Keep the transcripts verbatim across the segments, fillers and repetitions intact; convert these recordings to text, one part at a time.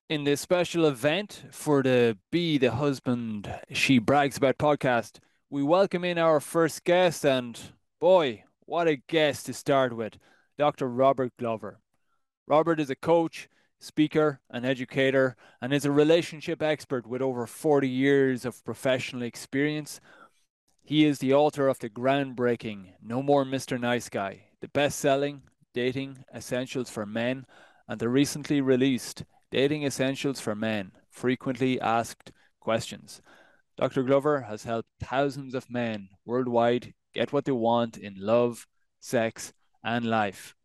In this special event for the Be the Husband She Brags About podcast, we welcome in our first guest, and boy, what a guest to start with, Doctor Robert Glover. Robert is a coach, speaker, and educator, and is a relationship expert with over forty years of professional experience. He is the author of the groundbreaking No More Mister Nice Guy, the best selling Dating Essentials for Men, and the recently released Dating Essentials for Men Frequently Asked Questions. Doctor Glover has helped thousands of men worldwide get what they want in love, sex, and life.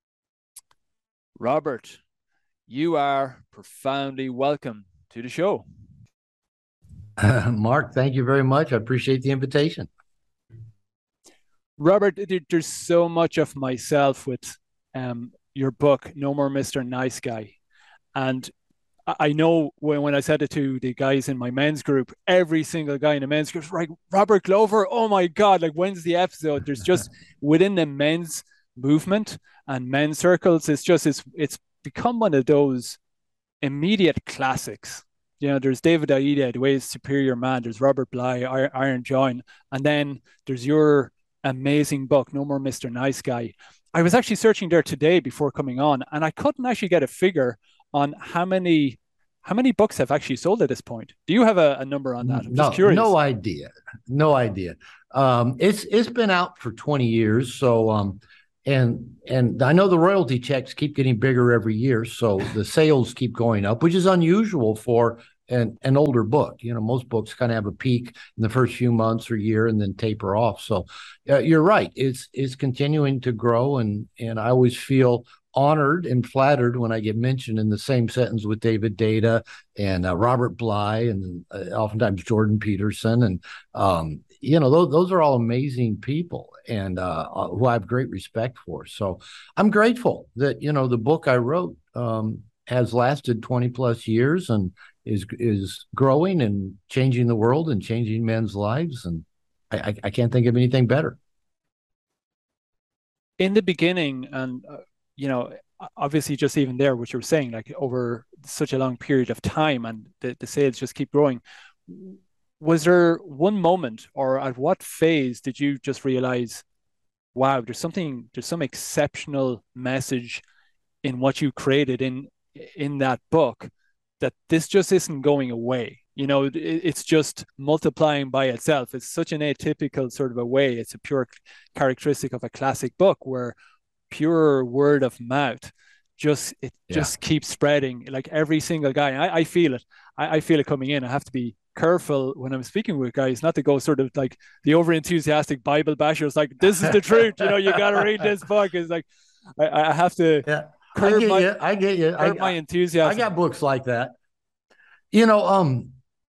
Robert, you are profoundly welcome to the show. Uh, Mark, thank you very much. I appreciate the invitation. Robert, there's so much of myself with um, your book, No More Mister Nice Guy. And I know when, when I said it to the guys in my men's group, every single guy in the men's group was like, Robert Glover, oh my God, like when's the episode? There's just within the men's movement and men's circles, it's just, it's, it's become one of those immediate classics. You know, there's David Aida, The Way is Superior Man. There's Robert Bly, Iron John. And then there's your amazing book, No More Mister Nice Guy. I was actually searching there today before coming on, and I couldn't actually get a figure on how many how many books have actually sold at this point. Do you have a, a number on that? I'm just No, curious. no idea. No idea. Um, it's it's been out for twenty years. So um, and and I know the royalty checks keep getting bigger every year. So the sales keep going up, which is unusual for an, an older book. You know, most books kind of have a peak in the first few months or year and then taper off. So uh, you're right. It's it's continuing to grow, and and I always feel honored and flattered when I get mentioned in the same sentence with David Data and uh, Robert Bly and uh, oftentimes Jordan Peterson. And, um, you know, those, those are all amazing people and uh, uh, who I have great respect for. So I'm grateful that, you know, the book I wrote um, has lasted twenty plus years and is, is growing and changing the world and changing men's lives. And I, I, I can't think of anything better. In the beginning, and uh, you know, obviously, just even there, what you were saying, like over such a long period of time, and the, the sales just keep growing. Was there one moment, or at what phase did you just realize, wow, there's something, there's some exceptional message in what you created in in that book that this just isn't going away. You know, it, it's just multiplying by itself. It's such an atypical sort of a way. It's a pure characteristic of a classic book where pure word of mouth just it Yeah. just keeps spreading. Like every single guy, I, I feel it. I, I feel it coming in. I have to be careful when I'm speaking with guys, not to go sort of like the over enthusiastic Bible basher. It's like this is the truth. You know, you got to read this book. It's like I, I have to Yeah. I curb get my you. I get you. curb my I, I enthusiasm. got books like that. You know, um,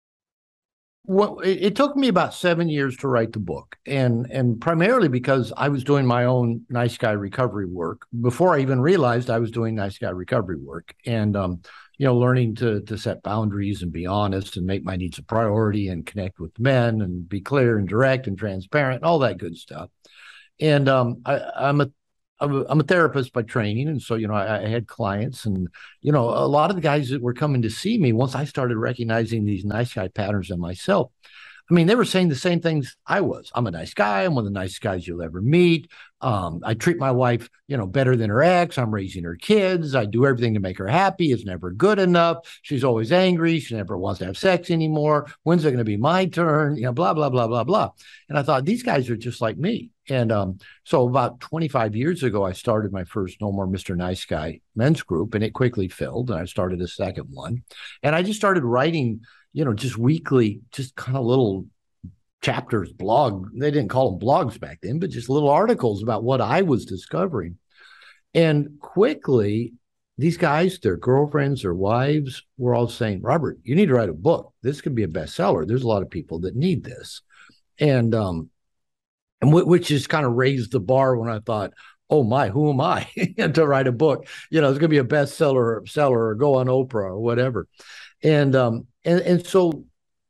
what it, it took me about seven years to write the book, and and primarily because I was doing my own nice guy recovery work before I even realized I was doing nice guy recovery work, and um, you know, learning to to set boundaries and be honest and make my needs a priority and connect with men and be clear and direct and transparent, and all that good stuff. And um, I, I'm a I'm a, I'm a therapist by training, and so you know I, I had clients, and you know a lot of the guys that were coming to see me once I started recognizing these nice guy patterns in myself. I mean, they were saying the same things I was. I'm a nice guy. I'm one of the nicest guys you'll ever meet. Um, I treat my wife, you know, better than her ex. I'm raising her kids. I do everything to make her happy. It's never good enough. She's always angry. She never wants to have sex anymore. When's it going to be my turn? You know, blah, blah, blah, blah, blah. And I thought, these guys are just like me. And um, so about twenty-five years ago, I started my first No More Mister Nice Guy men's group, and it quickly filled. And I started a second one. And I just started writing, you know, just weekly, just kind of little chapters, blog. They didn't call them blogs back then, but just little articles about what I was discovering. And quickly, these guys, their girlfriends, their wives, were all saying, Robert, you need to write a book. This could be a bestseller. There's a lot of people that need this. And, um, and w- which just kind of raised the bar when I thought, oh my, who am I to write a book? You know, it's going to be a bestseller or seller or go on Oprah or whatever. And, um, and, and so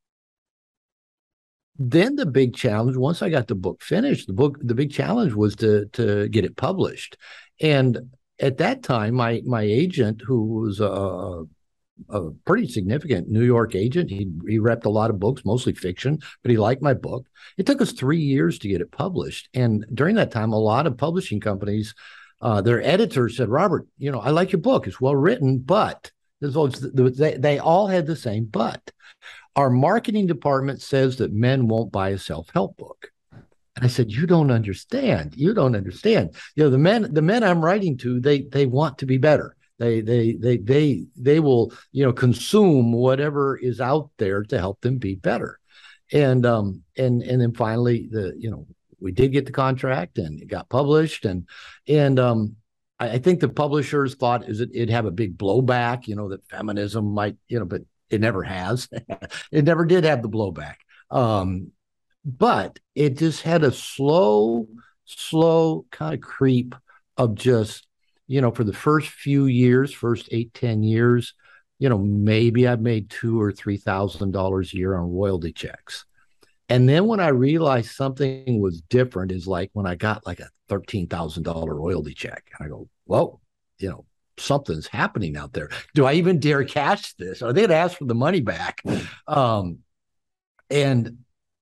then the big challenge, once I got the book finished, the book, the big challenge was to to get it published. And at that time, my my agent, who was a a pretty significant New York agent. He he repped a lot of books, mostly fiction, but he liked my book. It took us three years to get it published, and during that time, a lot of publishing companies, uh, their editors said, "Robert, you know, I like your book. It's well written, but." They, they all had the same but. Our marketing department says that men won't buy a self-help book. And I said, you don't understand. You don't understand. You know, the men, the men I'm writing to, they they want to be better. They they they they they will, you know, consume whatever is out there to help them be better. And um and and then finally the, you know, we did get the contract and it got published, and and um I think the publishers thought is it, it'd have a big blowback, you know, that feminism might, you know, but it never has. It never did have the blowback. Um, but it just had a slow, slow kind of creep of just, you know, for the first few years, first eight, ten years, you know, maybe I made two or three thousand dollars a year on royalty checks. And then when I realized something was different is like when I got like a thirteen thousand dollars royalty check. And I go, whoa, you know, something's happening out there. Do I even dare cash this? Are they going to ask for the money back? Um, and,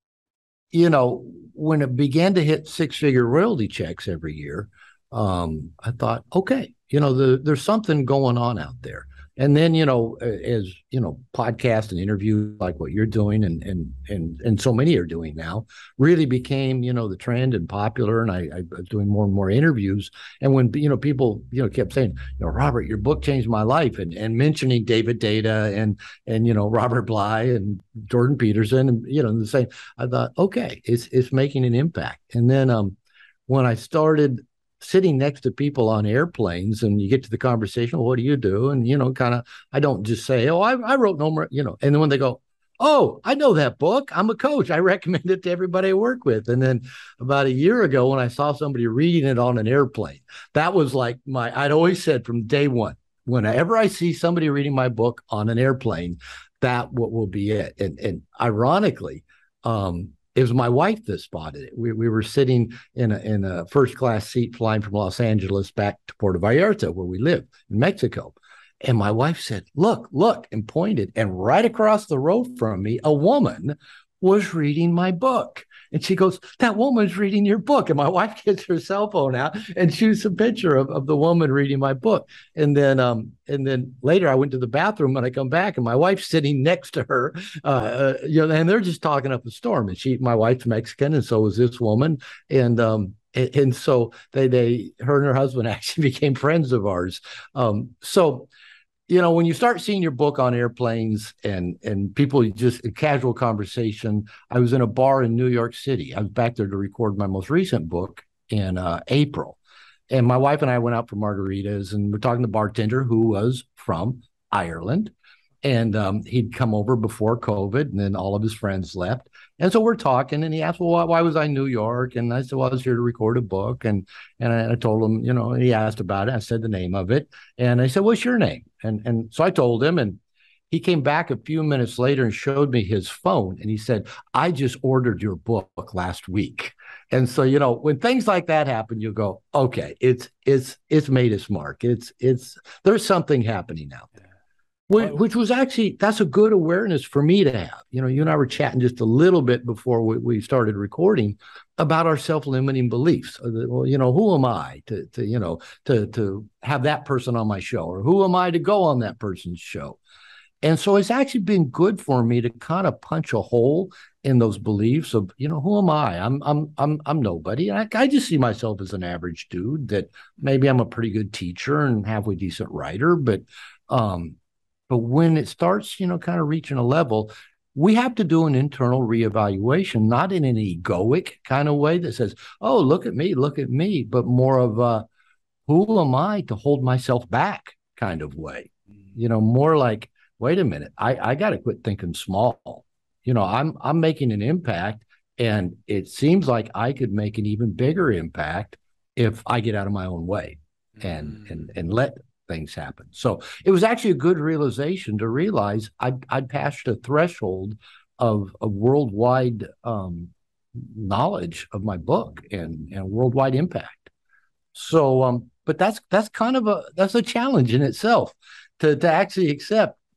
you know, when it began to hit six-figure royalty checks every year, um, I thought, okay, you know, the, there's something going on out there. And then, you know, as, you know, podcasts and interviews like what you're doing and and and and so many are doing now really became, you know, the trend and popular. And I, I was doing more and more interviews. And when, you know, people, you know, kept saying, you know, Robert, your book changed my life, and and mentioning David Data and, and, you know, Robert Bly and Jordan Peterson and, you know, the same, I thought, okay, it's, it's making an impact. And then um, when I started sitting next to people on airplanes and you get to the conversation, well, what do you do? And, you know, kind of, I don't just say, oh, I, I wrote no more, you know, and then when they go, oh, I know that book. I'm a coach. I recommend it to everybody I work with. And then about a year ago, when I saw somebody reading it on an airplane, that was like my, I'd always said from day one, whenever I see somebody reading my book on an airplane, that what will be it. And, and ironically, um, it was my wife that spotted it. We we were sitting in a in a first class seat flying from Los Angeles back to Puerto Vallarta, where we live in Mexico. And my wife said, look, look, and pointed. And right across the road from me, a woman was reading my book. And she goes, that woman's reading your book. And my wife gets her cell phone out and shoots a picture of, of the woman reading my book. And then um, and then later I went to the bathroom and I come back and my wife's sitting next to her, uh, uh, you know, and they're just talking up a storm. And she, my wife's Mexican, and so was this woman. And um, and, and so they, they, her and her husband actually became friends of ours. Um, so you know, when you start seeing your book on airplanes and and people just a casual conversation, I was in a bar in New York City. I was back there to record my most recent book in uh, April. And my wife and I went out for margaritas, and we're talking to the bartender who was from Ireland. And um, he'd come over before COVID, and then all of his friends left. And so we're talking, and he asked, well, why, why was I in New York? And I said, well, I was here to record a book. And and I, I told him, you know, and he asked about it. I said the name of it. And I said, what's your name? And and so I told him, and he came back a few minutes later and showed me his phone. And he said, I just ordered your book last week. And so, you know, when things like that happen, you go, okay, it's it's it's made its mark. It's it's there's something happening out there. Which, which was actually, that's a good awareness for me to have. You know, you and I were chatting just a little bit before we, we started recording about our self-limiting beliefs. Well, you know, who am I to, to, you know, to, to have that person on my show, or who am I to go on that person's show? And so it's actually been good for me to kind of punch a hole in those beliefs of, you know, who am I? I'm, I'm, I'm, I'm nobody. And I, I just see myself as an average dude that maybe I'm a pretty good teacher and halfway decent writer, but, um, But when it starts, you know, kind of reaching a level, we have to do an internal reevaluation, not in an egoic kind of way that says, oh, look at me, look at me, but more of a, who am I to hold myself back kind of way. You know, more like, wait a minute, I, I got to quit thinking small. You know, I'm I'm making an impact, and it seems like I could make an even bigger impact if I get out of my own way and mm. and and let things happen. So it was actually a good realization to realize I'd, I'd passed a threshold of a worldwide um, knowledge of my book and, and worldwide impact. So, um, but that's that's kind of a that's a challenge in itself to to actually accept.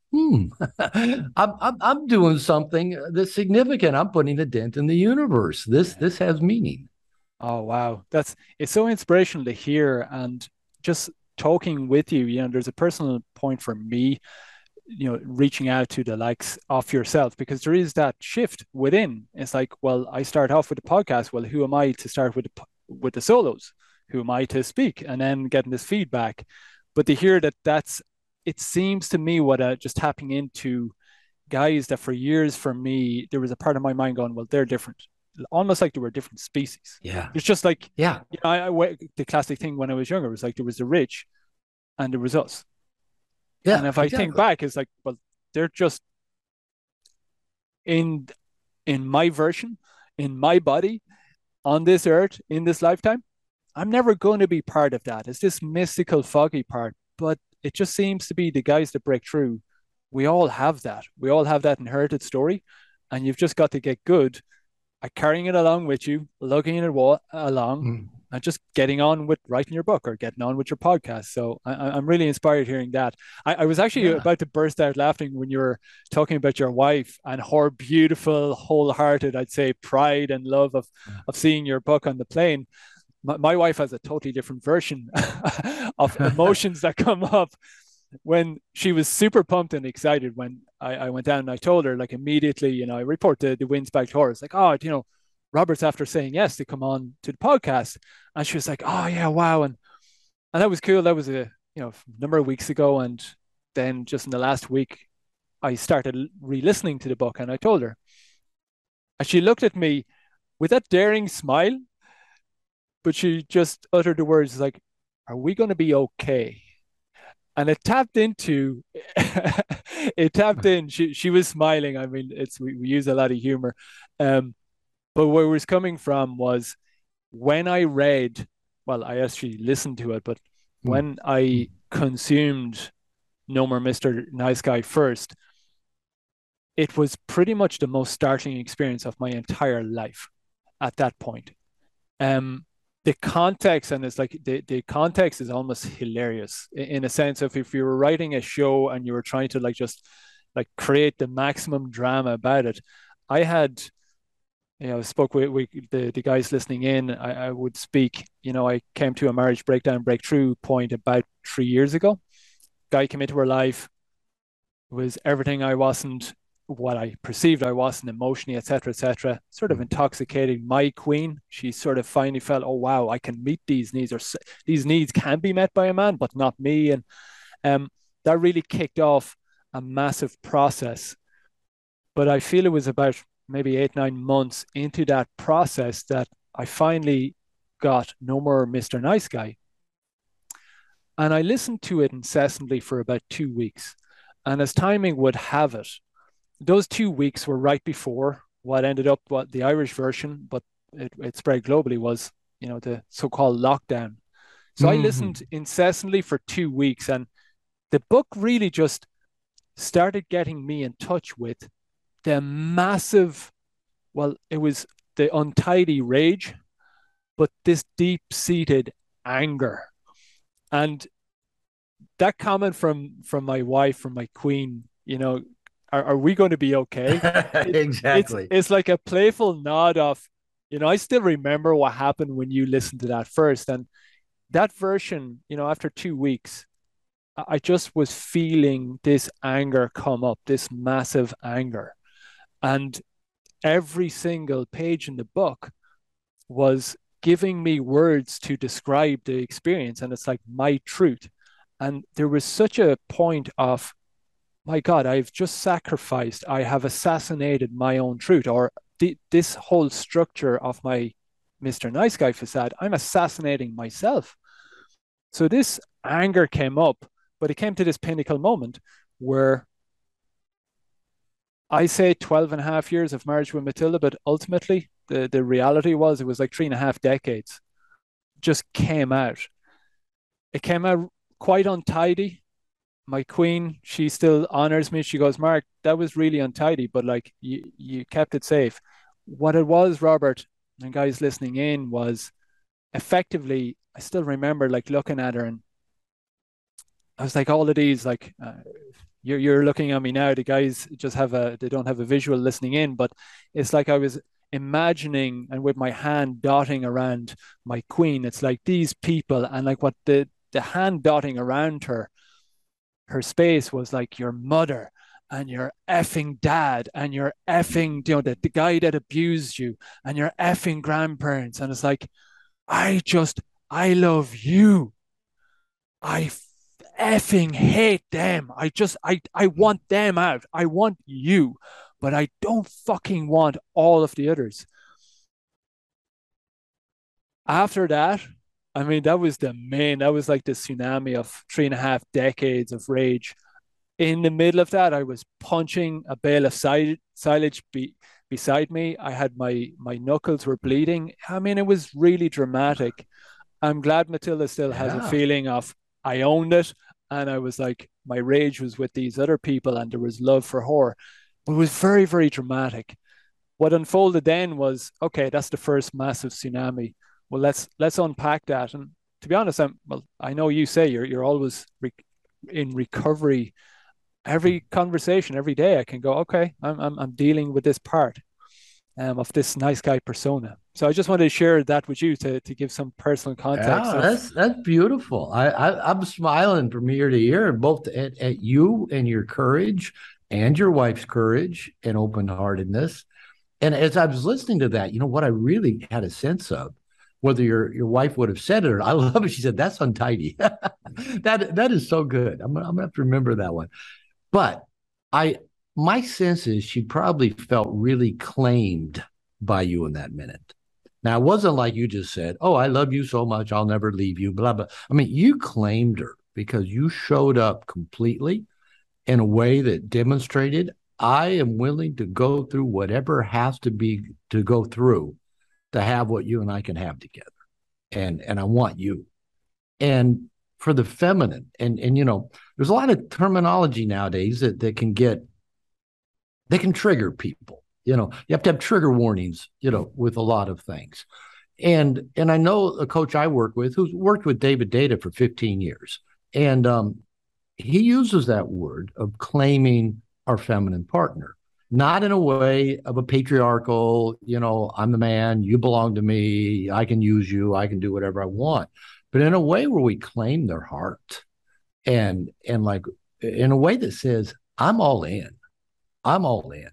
hmm, I'm, I'm I'm doing something that's significant. I'm putting a dent in the universe. This Yeah. this has meaning. Oh wow, that's it's so inspirational to hear, and just talking with you. You know, there's a personal point for me, you know, reaching out to the likes of yourself, because there is that shift within. It's like, well, I start off with the podcast. Well, who am I to start with the with the solos? Who am I to speak? And then getting this feedback. But to hear that, that's it seems to me what uh, just tapping into guys that for years for me there was a part of my mind going, well, they're different, almost like they were different species. Yeah, It's just like, yeah, you know, I, I, the classic thing when I was younger was like there was the rich and there was us. And yeah, if I think exactly. back, it's like, well, they're just in in my version, in my body, on this earth, in this lifetime. I'm never going to be part of that. It's this mystical, foggy part. But it just seems to be the guys that break through. We all have that. We all have that inherited story. And you've just got to get good at carrying it along with you, lugging it along, Mm. and just getting on with writing your book or getting on with your podcast. So I, I'm really inspired hearing that. I, I was actually Yeah. about to burst out laughing when you were talking about your wife and her beautiful, wholehearted, I'd say, pride and love of of seeing your book on the plane. My, my wife has a totally different version of emotions that come up when she was super pumped and excited when I, I went down and I told her, like, immediately, you know, I report the, the wins back to her. It's like, oh, you know, Robert's after saying yes to come on to the podcast. And she was like, oh, yeah, wow. And, and that was cool. That was a, you know, number of weeks ago. And then just in the last week, I started re listening to the book and I told her. And she looked at me with that daring smile, but she just uttered the words like, are we going to be okay? And it tapped into it tapped in. She she was smiling. I mean, it's we, we use a lot of humor. Um, but where it was coming from was when I read, well, I actually listened to it, but Mm. when I Mm. consumed No More Mister Nice Guy first, it was pretty much the most startling experience of my entire life at that point. Um, the context, and it's like the, the context is almost hilarious in a sense of if you were writing a show and you were trying to like just like create the maximum drama about it. I had, you know, spoke with, with the, the guys listening in. I, I would speak, you know, I came to a marriage breakdown, breakthrough point about three years ago. Guy came into her life, was everything I wasn't, what I perceived I wasn't emotionally, et cetera, et cetera, sort of Mm. intoxicating my queen. She sort of finally felt, oh, wow, I can meet these needs, or these needs can be met by a man, but not me. And um, that really kicked off a massive process. But I feel it was about maybe eight, nine months into that process that I finally got No More Mister Nice Guy. And I listened to it incessantly for about two weeks. And as timing would have it, those two weeks were right before what ended up what the Irish version, but it, it spread globally, was, you know, the so-called lockdown. So I listened Mhm. incessantly for two weeks, and the book really just started getting me in touch with the massive, well, it was the untidy rage, but this deep-seated anger. And that comment from from my wife, from my queen, you know, are, are we going to be okay? It, it's Exactly. it's like a playful nod of, you know, I still remember what happened when you listened to that first, and that version, you know, after two weeks, I just was feeling this anger come up, this massive anger, and every single page in the book was giving me words to describe the experience, and it's like my truth. And there was such a point of, my God, I've just sacrificed, I have assassinated my own truth, or th- this whole structure of my Mister Nice Guy facade, I'm assassinating myself. So this anger came up, but it came to this pinnacle moment where I say twelve and a half years of marriage with Matilda, but ultimately the, the reality was it was like three and a half decades just came out. It came out quite untidy. My queen, she still honors me. She goes, Mark, that was really untidy, but like you, you kept it safe. What it was, Robert, and guys listening in, was effectively, I still remember like looking at her and I was like, all of these, like, uh, you're you're looking at me now. The guys just have a they don't have a visual listening in, but it's like I was imagining and with my hand dotting around my queen. It's like these people and like what the the hand dotting around her her space was like your mother and your effing dad and your effing you know the, the guy that abused you and your effing grandparents. And it's like I just I love you. I effing hate them. I just I I want them out. I want you, but I don't fucking want all of the others. After that, I mean, that was the main, that was like the tsunami of three and a half decades of rage. In the middle of that, I was punching a bale of silage be, beside me. I had my my knuckles were bleeding. I mean, it was really dramatic. I'm glad Matilda still has a Yeah. feeling of I owned it, and I was like my rage was with these other people, and there was love for her. But it was very very dramatic. What unfolded then was okay. That's the first massive tsunami. Well, let's let's unpack that. And to be honest, I'm well. I know you say you're you're always re- in recovery. Every conversation, every day, I can go, okay, I'm I'm, I'm dealing with this part um, of this nice guy persona. So I just wanted to share that with you to to give some personal context Yeah, of that's that's beautiful. I, I I'm smiling from ear to ear, both at, at you and your courage, and your wife's courage and open heartedness. And as I was listening to that, you know what I really had a sense of, whether your your wife would have said it or I love it. She said that's untidy. that that is so good. I'm I'm gonna have to remember that one. But I my sense is she probably felt really claimed by you in that minute. Now, it wasn't like you just said, "Oh, I love you so much, I'll never leave you," blah, blah. I mean, you claimed her because you showed up completely in a way that demonstrated, I am willing to go through whatever has to be to go through to have what you and I can have together. And and I want you. And for the feminine, and and you know, there's a lot of terminology nowadays that that can get they can trigger people. You know, you have to have trigger warnings, you know, with a lot of things. And and I know a coach I work with who's worked with David Data for fifteen years. And um, he uses that word of claiming our feminine partner, not in a way of a patriarchal, you know, I'm the man, you belong to me, I can use you, I can do whatever I want, but in a way where we claim their heart and and like in a way that says, I'm all in. I'm all in.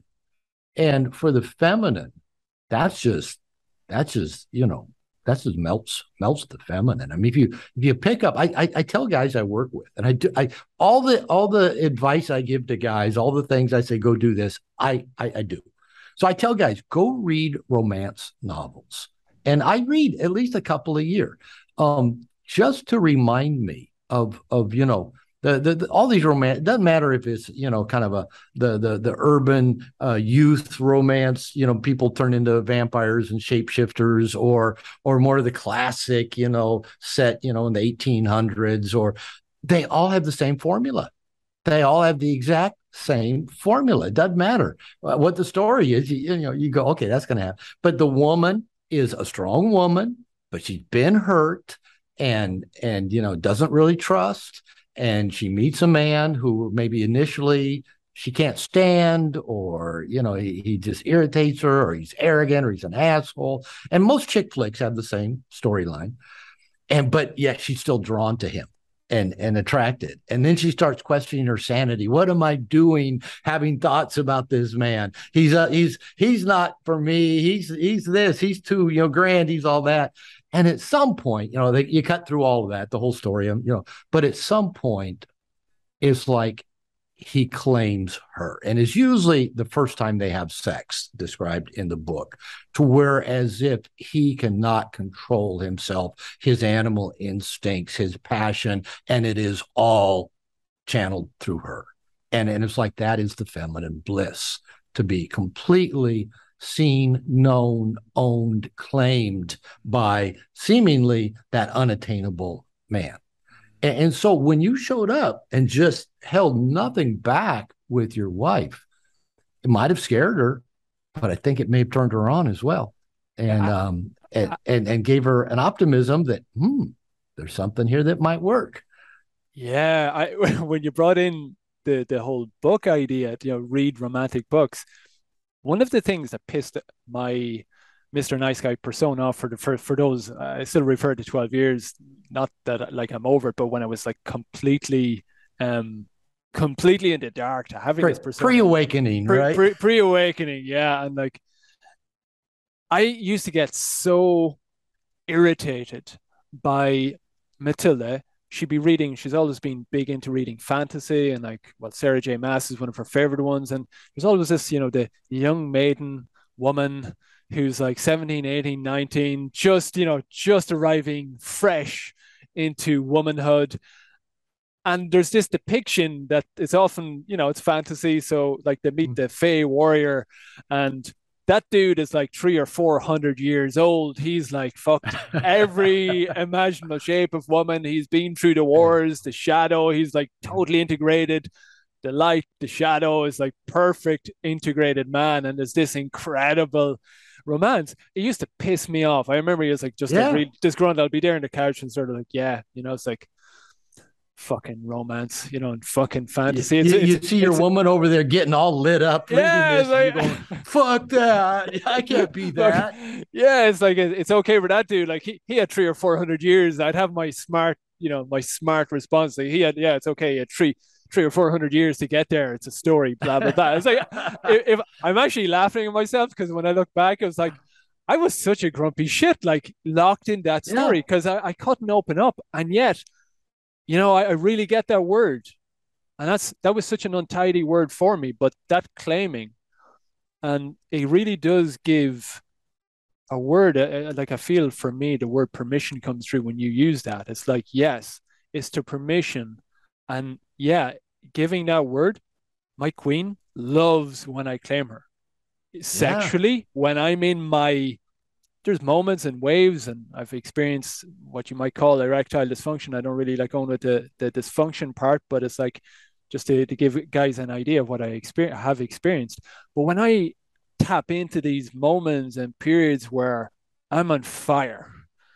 And for the feminine, that's just that's just, you know, that's just melts melts the feminine. I mean, if you if you pick up, I, I I tell guys I work with, and I do I all the all the advice I give to guys, all the things I say, go do this, I I, I do. So I tell guys, go read romance novels. And I read at least a couple a year. Um, just to remind me of of, you know, the, the, the, all these romance, it doesn't matter if it's, you know, kind of a the the the urban uh, youth romance, you know, people turn into vampires and shapeshifters, or or more of the classic, you know, set, you know, in the eighteen hundreds, or they all have the same formula. They all have the exact same formula. It doesn't matter what the story is. You, you know, you go, okay, that's going to happen. But the woman is a strong woman, but she's been hurt, and and you know, doesn't really trust, and she meets a man who maybe initially she can't stand, or you know, he, he just irritates her, or he's arrogant, or he's an asshole. And most chick flicks have the same storyline, and but yet she's still drawn to him and and attracted. And then she starts questioning her sanity. What am I doing having thoughts about this man? He's uh, he's he's not for me. He's he's this, he's too, you know, grand, he's all that. And at some point, you know, they, you cut through all of that, the whole story, you know, but at some point it's like he claims her, and it's usually the first time they have sex described in the book, to where as if he cannot control himself, his animal instincts, his passion, and it is all channeled through her. And, and it's like that is the feminine bliss, to be completely seen, known, owned, claimed by seemingly that unattainable man. And, and so when you showed up and just held nothing back with your wife, it might have scared her, but I think it may have turned her on as well. And I, um and I, and, and gave her an optimism that hmm, there's something here that might work. yeah. I when you brought in the the whole book idea, you know, read romantic books. One of the things that pissed my Mister Nice Guy persona off for the for, for those, I still refer to twelve years, not that like I'm over it, but when I was like completely um completely in the dark to having Pre, this persona. Pre-awakening, pre, right? Pre, pre-awakening, yeah. And like I used to get so irritated by Matilda. She'd be reading, she's always been big into reading fantasy, and like, well, Sarah J. Maas is one of her favorite ones. And there's always this, you know, the young maiden woman who's like seventeen, eighteen, nineteen, just, you know, just arriving fresh into womanhood. And there's this depiction that it's often, you know, it's fantasy. So like they meet the Fey warrior, and that dude is like three or four hundred years old. He's like fucked every imaginable shape of woman. He's been through the wars, the shadow. He's like totally integrated. The light, the shadow is like perfect integrated man. And there's this incredible romance. It used to piss me off. I remember he was like just Yeah. like real disgruntled. I'll be there on the couch and sort of like, yeah, you know, it's like fucking romance, you know, and fucking fantasy. You, it's, you, it's, you see your it's, woman over there getting all lit up, yeah, reading this, like, and you're going, fuck that. I can't be that. Yeah, it's like it's okay for that dude. Like he, he had three or four hundred years. I'd have my smart, you know, my smart response. Like he had, yeah, it's okay. He had three, three or four hundred years to get there. It's a story, blah blah blah. It's like if, if I'm actually laughing at myself because when I look back, it was like I was such a grumpy shit, like locked in that story because yeah. I, I couldn't open up, and yet, you know, I, I really get that word, and that's that was such an untidy word for me. But that claiming, and it really does give a word, uh, like I feel for me, the word permission comes through when you use that. It's like, yes, it's to permission. And yeah, giving that word, my queen loves when I claim her. Sexually, yeah. When I'm in my, there's moments and waves, and I've experienced what you might call erectile dysfunction. I don't really like going with the, the dysfunction part, but it's like, just to, to give guys an idea of what I experience, have experienced. But when I tap into these moments and periods where I'm on fire,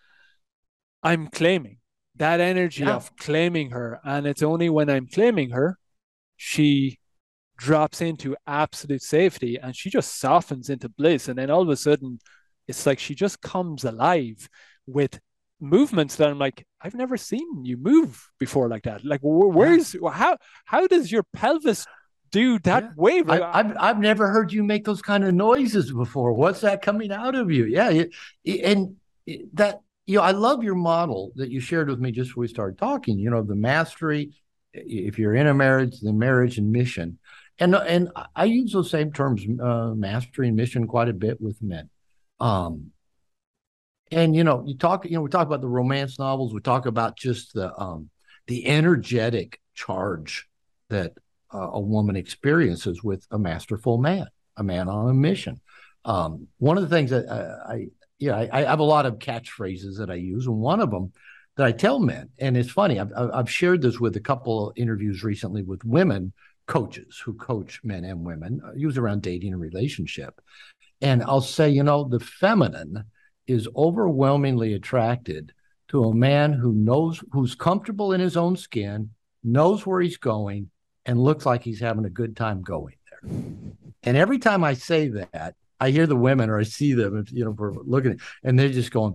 I'm claiming that energy yeah. of claiming her. And it's only when I'm claiming her, she drops into absolute safety and she just softens into bliss. And then all of a sudden, it's like she just comes alive with movements that I'm like, I've never seen you move before like that. Like, where's, yeah. how, how does your pelvis do that yeah. wave? Like, I, I've I've never heard you make those kind of noises before. What's that coming out of you? Yeah, it, it, and it, that you know, I love your model that you shared with me just before we started talking. You know, the mastery. If you're in a marriage, the marriage and mission, and and I use those same terms, uh, mastery and mission, quite a bit with men. Um, and you know, you talk. You know, we talk about the romance novels. We talk about just the um, the energetic charge that Uh, a woman experiences with a masterful man, a man on a mission. Um, one of the things that I, I yeah, I, I have a lot of catchphrases that I use, and one of them that I tell men, and it's funny, I've, I've shared this with a couple of interviews recently with women coaches who coach men and women, uh, usually around dating and relationship. And I'll say, you know, the feminine is overwhelmingly attracted to a man who knows, who's comfortable in his own skin, knows where he's going, and looks like he's having a good time going there. And every time I say that, I hear the women or I see them, you know, we're looking, and they're just going,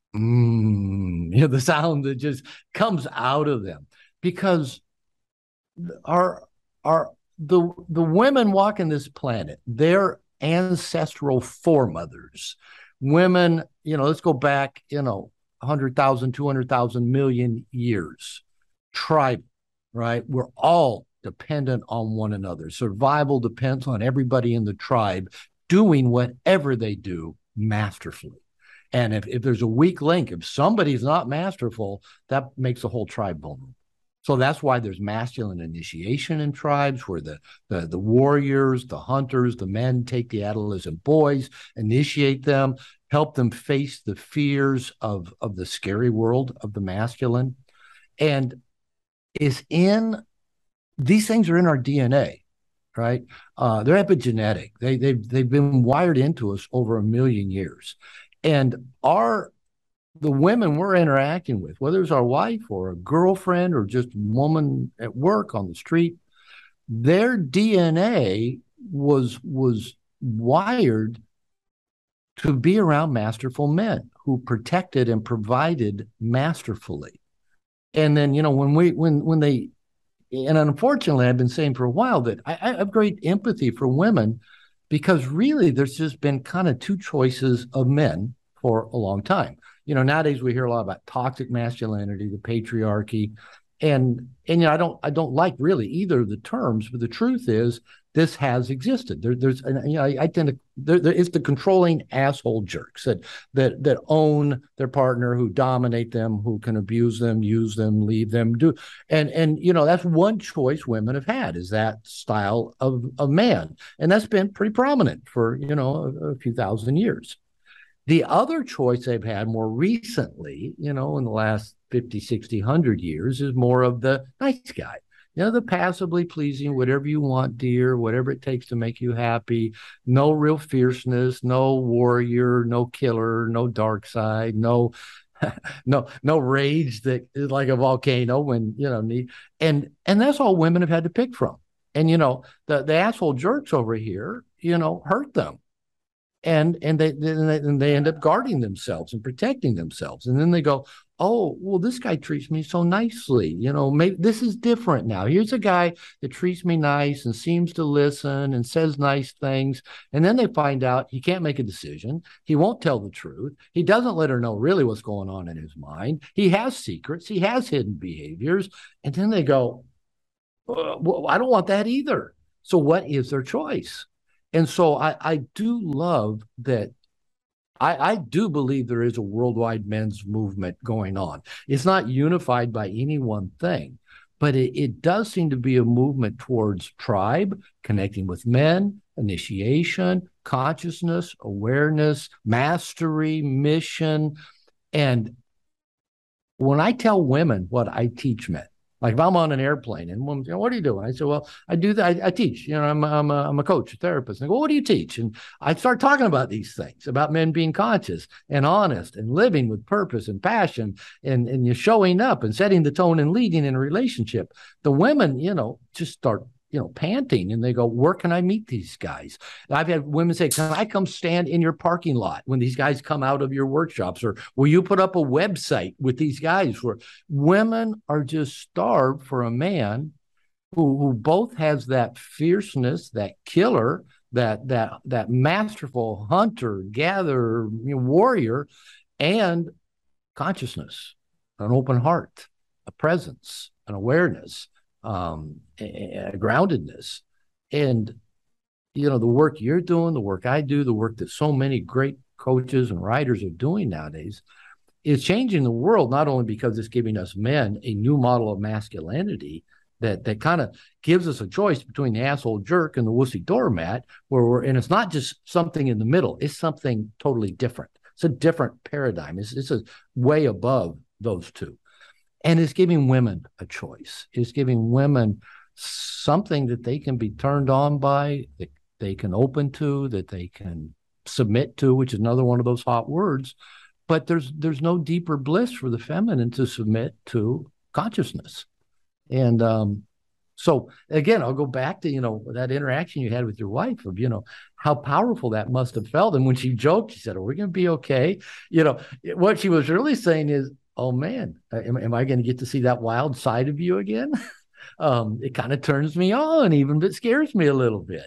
mm, you know, the sound that just comes out of them, because our, our, the, the women walking this planet, they're ancestral foremothers. Women, you know, let's go back, you know, one hundred thousand, two hundred thousand million years. Tribe, right? We're all dependent on one another. Survival depends on everybody in the tribe doing whatever they do masterfully. And if, if there's a weak link, if somebody's not masterful, that makes the whole tribe vulnerable. So that's why there's masculine initiation in tribes, where the, the, the warriors, the hunters, the men take the adolescent boys, initiate them, help them face the fears of, of the scary world of the masculine. And is in these things are in our D N A, right? Uh, they're epigenetic. They, they've, they've been wired into us over a million years. And our, the women we're interacting with, whether it's our wife or a girlfriend or just a woman at work on the street, their D N A was was wired to be around masterful men who protected and provided masterfully. And then, you know, when we when when they and unfortunately, I've been saying for a while that I, I have great empathy for women because really there's just been kind of two choices of men for a long time. You know, nowadays we hear a lot about toxic masculinity, the patriarchy, and and you know, I don't I don't like really either of the terms, but the truth is this has existed. There, there's and, you know, I, I tend to there, there is the controlling asshole jerks that that that own their partner, who dominate them, who can abuse them, use them, leave them, do and and you know that's one choice women have had, is that style of of man, and that's been pretty prominent for you know a, a few thousand years. The other choice they've had more recently, you know, in the last fifty, sixty, one hundred years, is more of the nice guy. You know, the passively pleasing, whatever you want, dear, whatever it takes to make you happy. No real fierceness, no warrior, no killer, no dark side, no no no rage that is like a volcano when, you know, need and and that's all women have had to pick from. And you know, the the asshole jerks over here, you know, hurt them and and they and they, and they end up guarding themselves and protecting themselves, and then they go, oh well, this guy treats me so nicely, you know, maybe this is different now. Here's a guy that treats me nice and seems to listen and says nice things, and then they find out he can't make a decision, he won't tell the truth, he doesn't let her know really what's going on in his mind, he has secrets, he has hidden behaviors, and then they go, well, I don't want that either. So what is their choice? And so I, I do love that. I, I do believe there is a worldwide men's movement going on. It's not unified by any one thing, but it, it does seem to be a movement towards tribe, connecting with men, initiation, consciousness, awareness, mastery, mission. And when I tell women what I teach men, like if I'm on an airplane and women, you know, what are you doing? I say, well, I do that. I, I teach, you know, I'm, I'm, a, I'm a coach, a therapist. And I go, what do you teach? And I start talking about these things, about men being conscious and honest and living with purpose and passion and, and you're showing up and setting the tone and leading in a relationship. The women, you know, just start, you know, panting, and they go, where can I meet these guys? I've had women say, can I come stand in your parking lot when these guys come out of your workshops? Or will you put up a website with these guys? Where women are just starved for a man who, who both has that fierceness, that killer, that that that masterful hunter, gatherer, you know, warrior, and consciousness, an open heart, a presence, an awareness, um, a, a groundedness. And, you know, the work you're doing, the work I do, the work that so many great coaches and writers are doing nowadays is changing the world, not only because it's giving us men a new model of masculinity that that kind of gives us a choice between the asshole jerk and the wussy doormat, where we're, and it's not just something in the middle, it's something totally different. It's a different paradigm. It's, it's a way above those two. And it's giving women a choice. It's giving women something that they can be turned on by, that they can open to, that they can submit to, which is another one of those hot words. But there's there's no deeper bliss for the feminine to submit to consciousness. And um, so, again, I'll go back to, you know, that interaction you had with your wife of, you know, how powerful that must have felt. And when she joked, she said, are we going to be okay? You know, what she was really saying is, oh man, am, am I going to get to see that wild side of you again? um, it kind of turns me on, even if it scares me a little bit.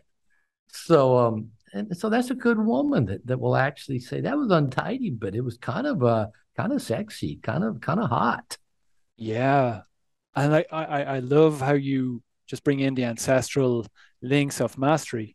So, um, and so that's a good woman that, that will actually say that was untidy, but it was kind of uh, kind of sexy, kind of kind of hot. Yeah, and I, I I love how you just bring in the ancestral links of mastery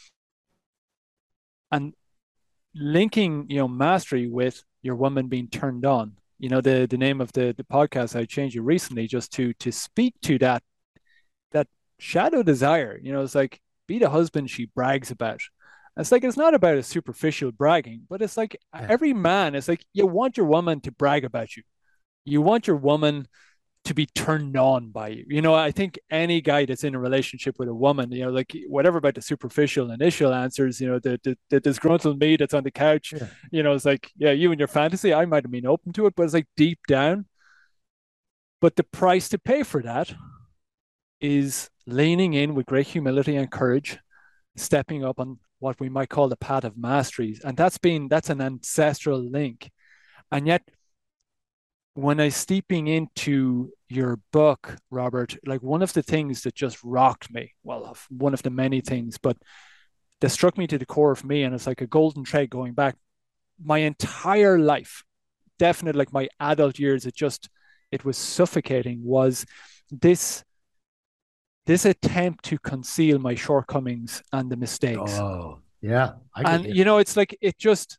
and linking, you know, mastery with your woman being turned on. You know, the the name of the the podcast I changed it recently just to to speak to that that shadow desire. You know, it's like, be the husband she brags about. It's like, it's not about a superficial bragging, but it's like Yeah. every man, it's like you want your woman to brag about you. You want your woman to be turned on by you. You know, I think any guy that's in a relationship with a woman, you know, like whatever about the superficial initial answers, you know, the the, the disgruntled me that's on the couch, Yeah. you know, it's like, yeah, you and your fantasy, I might have been open to it, but it's like deep down. But the price to pay for that is leaning in with great humility and courage, stepping up on what we might call the path of masteries. And that's been, that's an ancestral link. And yet, when I steeping into your book, Robert, like one of the things that just rocked me, well, one of the many things, but that struck me to the core of me, and it's like a golden thread going back my entire life, definitely like my adult years, it just, it was suffocating, was this this attempt to conceal my shortcomings and the mistakes. Oh, yeah. I and, you. you know, it's like, it just,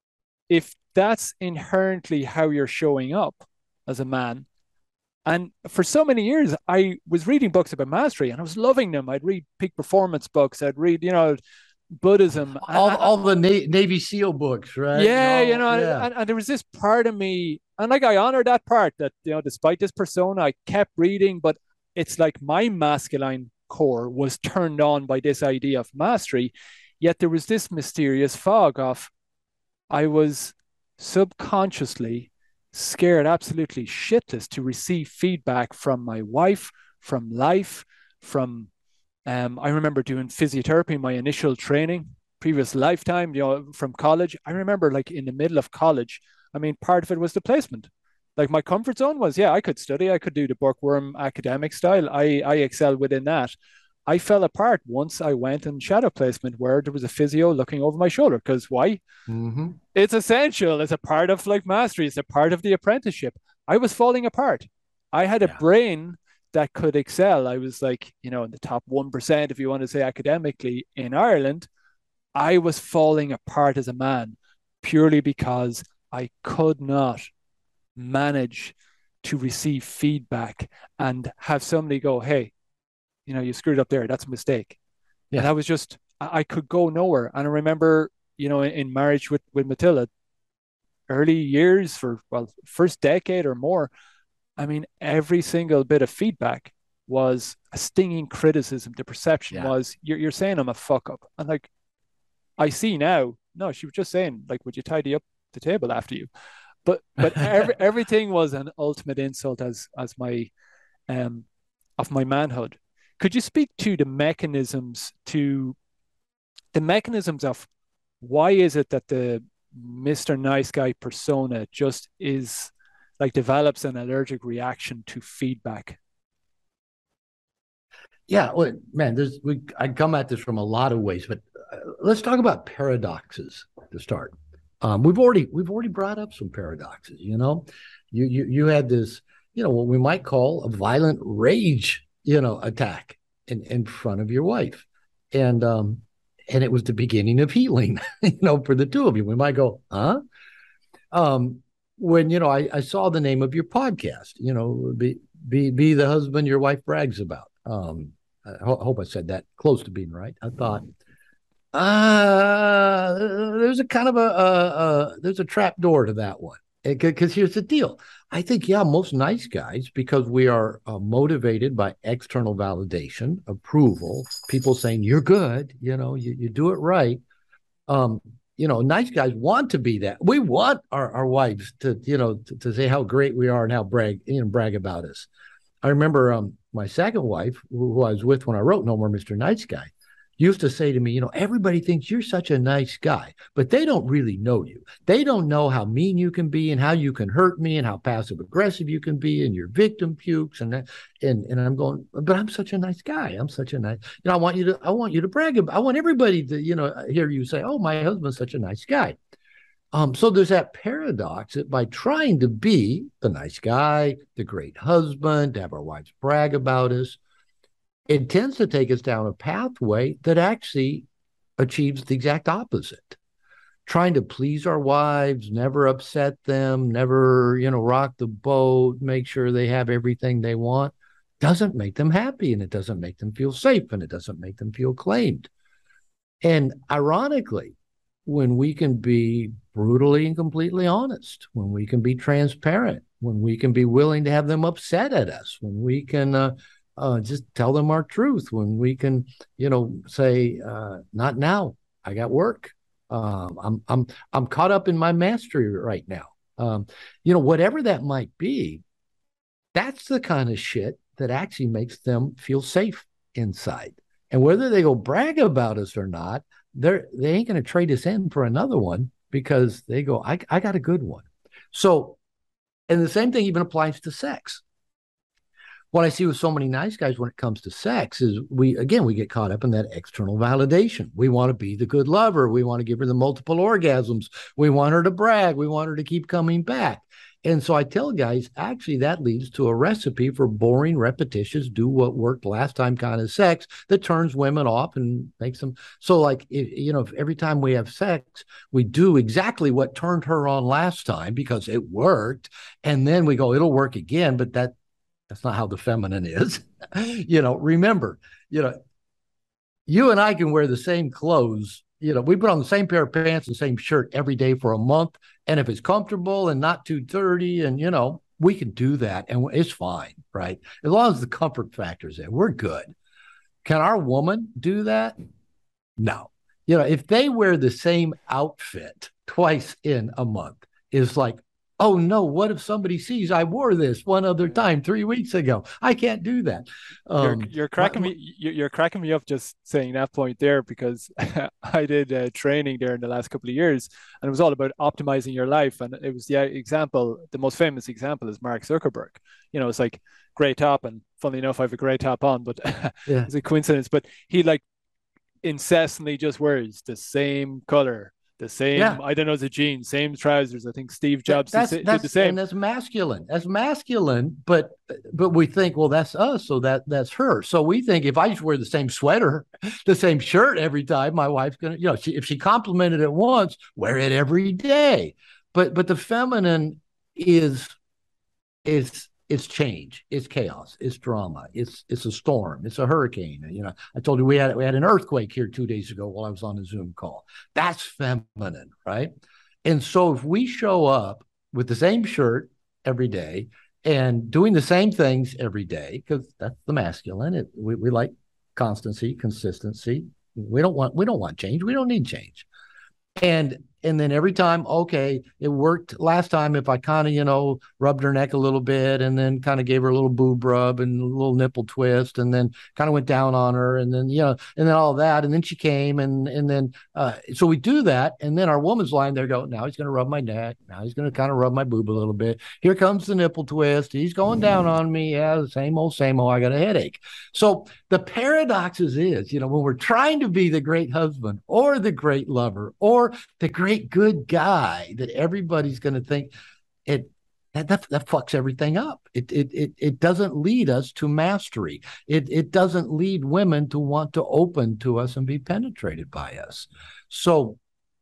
if that's inherently how you're showing up as a man, and for so many years, I was reading books about mastery and I was loving them. I'd read peak performance books. I'd read, you know, Buddhism. All, and, all the Na- Navy SEAL books, right? Yeah, all, you know, yeah. And, and there was this part of me, and like I honor that part that, you know, despite this persona, I kept reading, but it's like my masculine core was turned on by this idea of mastery. Yet there was this mysterious fog of, I was subconsciously scared absolutely shitless to receive feedback from my wife, from life, from, um, I remember doing physiotherapy, my initial training, previous lifetime, you know, from college. I remember like in the middle of college, I mean, part of it was the placement. Like my comfort zone was, yeah, I could study, I could do the bookworm academic style. I, I excel within that. I fell apart once I went in shadow placement where there was a physio looking over my shoulder. Because why? Mm-hmm. It's essential. It's a part of like mastery. It's a part of the apprenticeship. I was falling apart. I had a yeah. brain that could excel. I was like, you know, in the top one percent, if you want to say academically, in Ireland. I was falling apart as a man purely because I could not manage to receive feedback and have somebody go, hey, you know, you screwed up there. That's a mistake. Yeah. And I was just, I could go nowhere. And I remember, you know, in, in marriage with, with Matilda, early years for, well, first decade or more, I mean, every single bit of feedback was a stinging criticism. The perception yeah. was, you're, you're saying I'm a fuck up. And like, I see now, no, she was just saying, like, would you tidy up the table after you? But but every, everything was an ultimate insult as as my um of my manhood. Could you speak to the mechanisms to the mechanisms of why is it that the Mister Nice Guy persona just is like develops an allergic reaction to feedback? Yeah, well, man, there's we I come at this from a lot of ways, but uh, let's talk about paradoxes to start. Um, we've already we've already brought up some paradoxes. You know, you you you had this, you know, what we might call a violent rage, you know, attack in in front of your wife, and um, and it was the beginning of healing, you know, for the two of you. We might go, huh? Um, when you know, I I saw the name of your podcast, you know, be be be the husband your wife brags about. Um, I ho- hope I said that close to being right. I thought. Uh, there's a kind of a, a, a there's a trap door to that one. Because here's the deal. I think, yeah, most nice guys, because we are uh, motivated by external validation, approval, people saying you're good, you know, you, you do it right. Um, you know, nice guys want to be that. We want our, our wives to, you know, to, to say how great we are and how brag, you know, brag about us. I remember um, my second wife, who, who I was with when I wrote No More Mister Nice Guy, used to say to me, you know, everybody thinks you're such a nice guy, but they don't really know you. They don't know how mean you can be and how you can hurt me and how passive aggressive you can be and your victim pukes. And, and, and I'm going, but I'm such a nice guy. I'm such a nice, you know, I want you to, I want you to brag about, I want everybody to, you know, hear you say, oh, my husband's such a nice guy. Um, so there's that paradox that by trying to be the nice guy, the great husband, to have our wives brag about us, it tends to take us down a pathway that actually achieves the exact opposite. Trying to please our wives, never upset them, never, you know, rock the boat, make sure they have everything they want, doesn't make them happy, and it doesn't make them feel safe, and it doesn't make them feel claimed. And ironically, when we can be brutally and completely honest, when we can be transparent, when we can be willing to have them upset at us, when we can uh, Uh, just tell them our truth, when we can, you know, say, uh, not now. I got work. Um, I'm I'm I'm caught up in my mastery right now. Um, you know, whatever that might be, that's the kind of shit that actually makes them feel safe inside. And whether they go brag about us or not, they're they ain't going to trade us in for another one because they go, I, I got a good one. So, and the same thing even applies to sex. What I see with so many nice guys when it comes to sex is we, again, we get caught up in that external validation. We want to be the good lover. We want to give her the multiple orgasms. We want her to brag. We want her to keep coming back. And so I tell guys, actually, that leads to a recipe for boring, repetitious, do what worked last time kind of sex that turns women off and makes them. So, like, if, you know, if every time we have sex, we do exactly what turned her on last time because it worked. And then we go, it'll work again. But that that's not how the feminine is. You know, remember, you know, you and I can wear the same clothes. You know, we put on the same pair of pants and same shirt every day for a month. And if it's comfortable and not too dirty, and, you know, we can do that and it's fine, right? As long as the comfort factor's in, we're good. Can our woman do that? No. You know, if they wear the same outfit twice in a month, it's like, oh no, what if somebody sees I wore this one other time three weeks ago? I can't do that. Um, you're, you're cracking my, me. You're cracking me up just saying that point there, because I did uh, training there in the last couple of years, and it was all about optimizing your life. And it was the example, the most famous example is Mark Zuckerberg. You know, it's like gray top, and funnily enough, I have a gray top on, but yeah. It's a coincidence. But he like incessantly just wears the same color. The same, yeah. I don't know, the jeans, same trousers. I think Steve Jobs that's, did that's, the same. And that's masculine. That's masculine, but but we think, well, that's us, so that that's her. So we think if I just wear the same sweater, the same shirt every time, my wife's gonna, you know, she, if she complimented it once, wear it every day. But but the feminine is is it's change, it's chaos, it's drama, it's it's a storm, it's a hurricane. You know, I told you we had we had an earthquake here two days ago while I was on a Zoom call. That's feminine, right? And so if we show up with the same shirt every day and doing the same things every day, because that's the masculine, it, we we like constancy, consistency. We don't want we don't want change. We don't need change. And and then every time, okay, it worked last time if I kind of, you know, rubbed her neck a little bit and then kind of gave her a little boob rub and a little nipple twist and then kind of went down on her and then, you know, and then all that. And then she came and and then, uh, so we do that. And then our woman's lying there going, now he's going to rub my neck. Now he's going to kind of rub my boob a little bit. Here comes the nipple twist. He's going down on me. Yeah, the same old, same old. I got a headache. So the paradoxes is, you know, when we're trying to be the great husband or the great lover or the great good guy that everybody's going to think it that, that that fucks everything up. It it it it doesn't lead us to mastery. It it doesn't lead women to want to open to us and be penetrated by us. So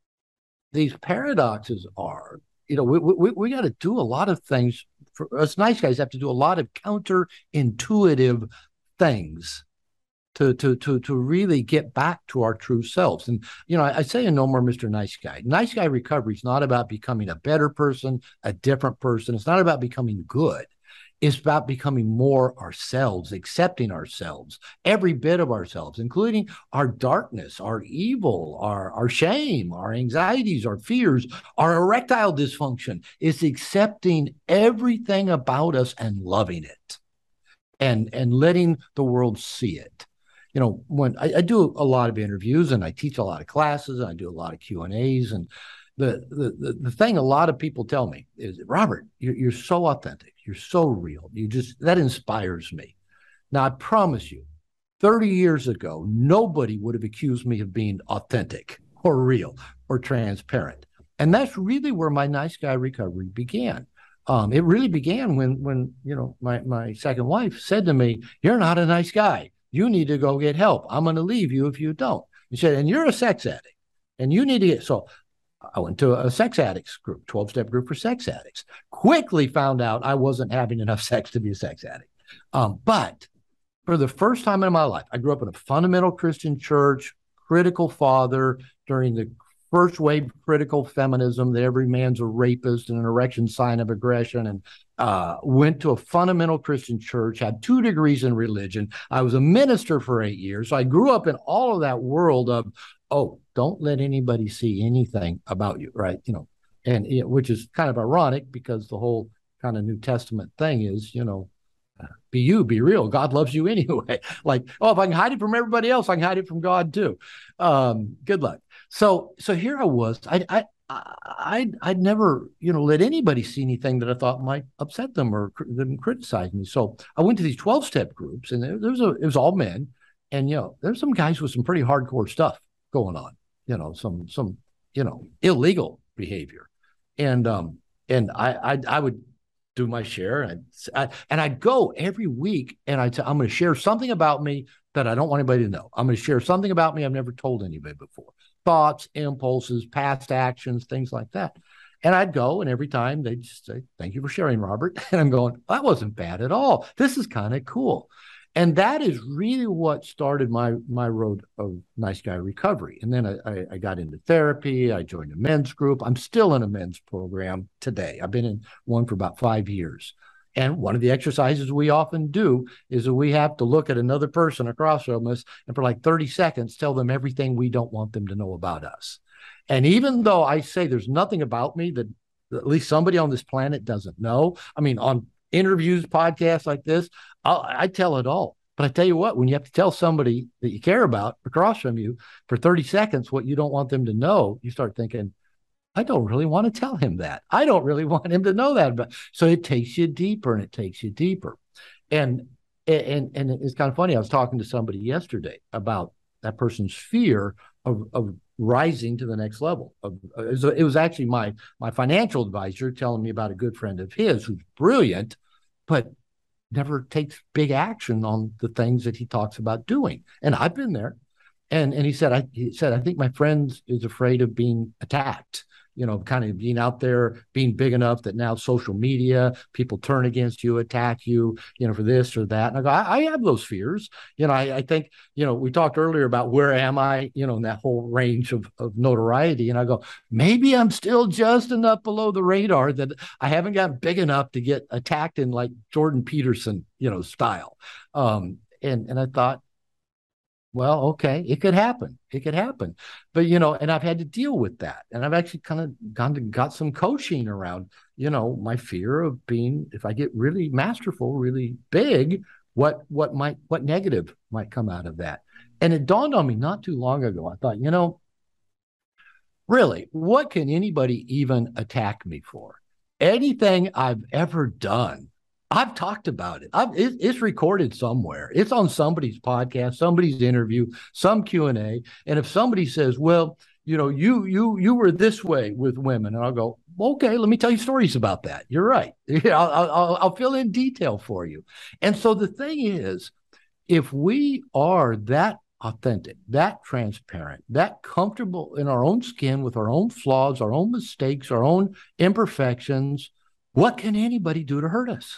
these paradoxes are, you know, we we we got to do a lot of things. For us nice guys have to do a lot of counterintuitive things to to to to really get back to our true selves. And, you know, I, I say in No More Mister Nice Guy, nice guy recovery is not about becoming a better person, a different person. It's not about becoming good. It's about becoming more ourselves, accepting ourselves, every bit of ourselves, including our darkness, our evil, our, our shame, our anxieties, our fears, our erectile dysfunction. It's accepting everything about us and loving it and, and letting the world see it. You know, when I, I do a lot of interviews and I teach a lot of classes and I do a lot of Q and A's, and the the the thing a lot of people tell me is, Robert, you're, you're so authentic, you're so real, you just, that inspires me. Now I promise you, thirty years ago, nobody would have accused me of being authentic or real or transparent, and that's really where my nice guy recovery began. Um, it really began when when you know my my second wife said to me, "You're not a nice guy. You need to go get help. I'm going to leave you if you don't." He said, "And you're a sex addict, and you need to get." So I went to a sex addicts group, twelve-step group for sex addicts. Quickly found out I wasn't having enough sex to be a sex addict. Um, but for the first time in my life, I grew up in a fundamental Christian church, critical father during the first wave critical feminism, that every man's a rapist and an erection sign of aggression, and uh, went to a fundamental Christian church, had two degrees in religion. I was a minister for eight years. So I grew up in all of that world of, oh, don't let anybody see anything about you, right? You know, and you know, which is kind of ironic because the whole kind of New Testament thing is, you know, Be you, be real. God loves you anyway. Like, oh, if I can hide it from everybody else, I can hide it from God too. Um, good luck. So, so here I was. I, I, I, I'd never, you know, let anybody see anything that I thought might upset them or cr- them criticize me. So I went to these twelve step groups, and there, there was a, it was all men, and you know, there's some guys with some pretty hardcore stuff going on. You know, some, some, you know, illegal behavior, and um, and I, I, I would do my share, and I'd, I, and I'd go every week, and I'd say, I'm going to share something about me that I don't want anybody to know. I'm going to share something about me I've never told anybody before. Thoughts, impulses, past actions, things like that. And I'd go, and every time they'd just say, thank you for sharing, Robert. And I'm going, that wasn't bad at all. This is kind of cool. And that is really what started my my road of nice guy recovery. And then I, I got into therapy. I joined a men's group. I'm still in a men's program today. I've been in one for about five years. And one of the exercises we often do is that we have to look at another person across from us and for like thirty seconds, tell them everything we don't want them to know about us. And even though I say there's nothing about me that at least somebody on this planet doesn't know, I mean, on interviews, podcasts like this, I'll, I tell it all. But I tell you what, when you have to tell somebody that you care about across from you for thirty seconds what you don't want them to know, you start thinking, I don't really want to tell him that. I don't really want him to know that. But so it takes you deeper and it takes you deeper. And and and it's kind of funny. I was talking to somebody yesterday about that person's fear of, of rising to the next level. Of, it, was, it was actually my my financial advisor telling me about a good friend of his who's brilliant, but never takes big action on the things that he talks about doing. And I've been there. And and he said, I he said, I think my friend is afraid of being attacked, you know, kind of being out there, being big enough that now social media, people turn against you, attack you, you know, for this or that. And I go, I, I have those fears. You know, I, I think, you know, we talked earlier about where am I, you know, in that whole range of, of notoriety. And I go, maybe I'm still just enough below the radar that I haven't gotten big enough to get attacked in like Jordan Peterson, you know, style. Um, and, and I thought, well, okay, it could happen. It could happen. But, you know, and I've had to deal with that. And I've actually kind of gone to got some coaching around, you know, my fear of being, if I get really masterful, really big, what what might what negative might come out of that. And it dawned on me not too long ago. I thought, you know, really, what can anybody even attack me for? Anything I've ever done, I've talked about it. I've, it. It's recorded somewhere. It's on somebody's podcast, somebody's interview, some Q and A. And if somebody says, well, you know, you you you were this way with women, and I'll go, okay, let me tell you stories about that. You're right. I'll, I'll, I'll fill in detail for you. And so the thing is, if we are that authentic, that transparent, that comfortable in our own skin with our own flaws, our own mistakes, our own imperfections, what can anybody do to hurt us?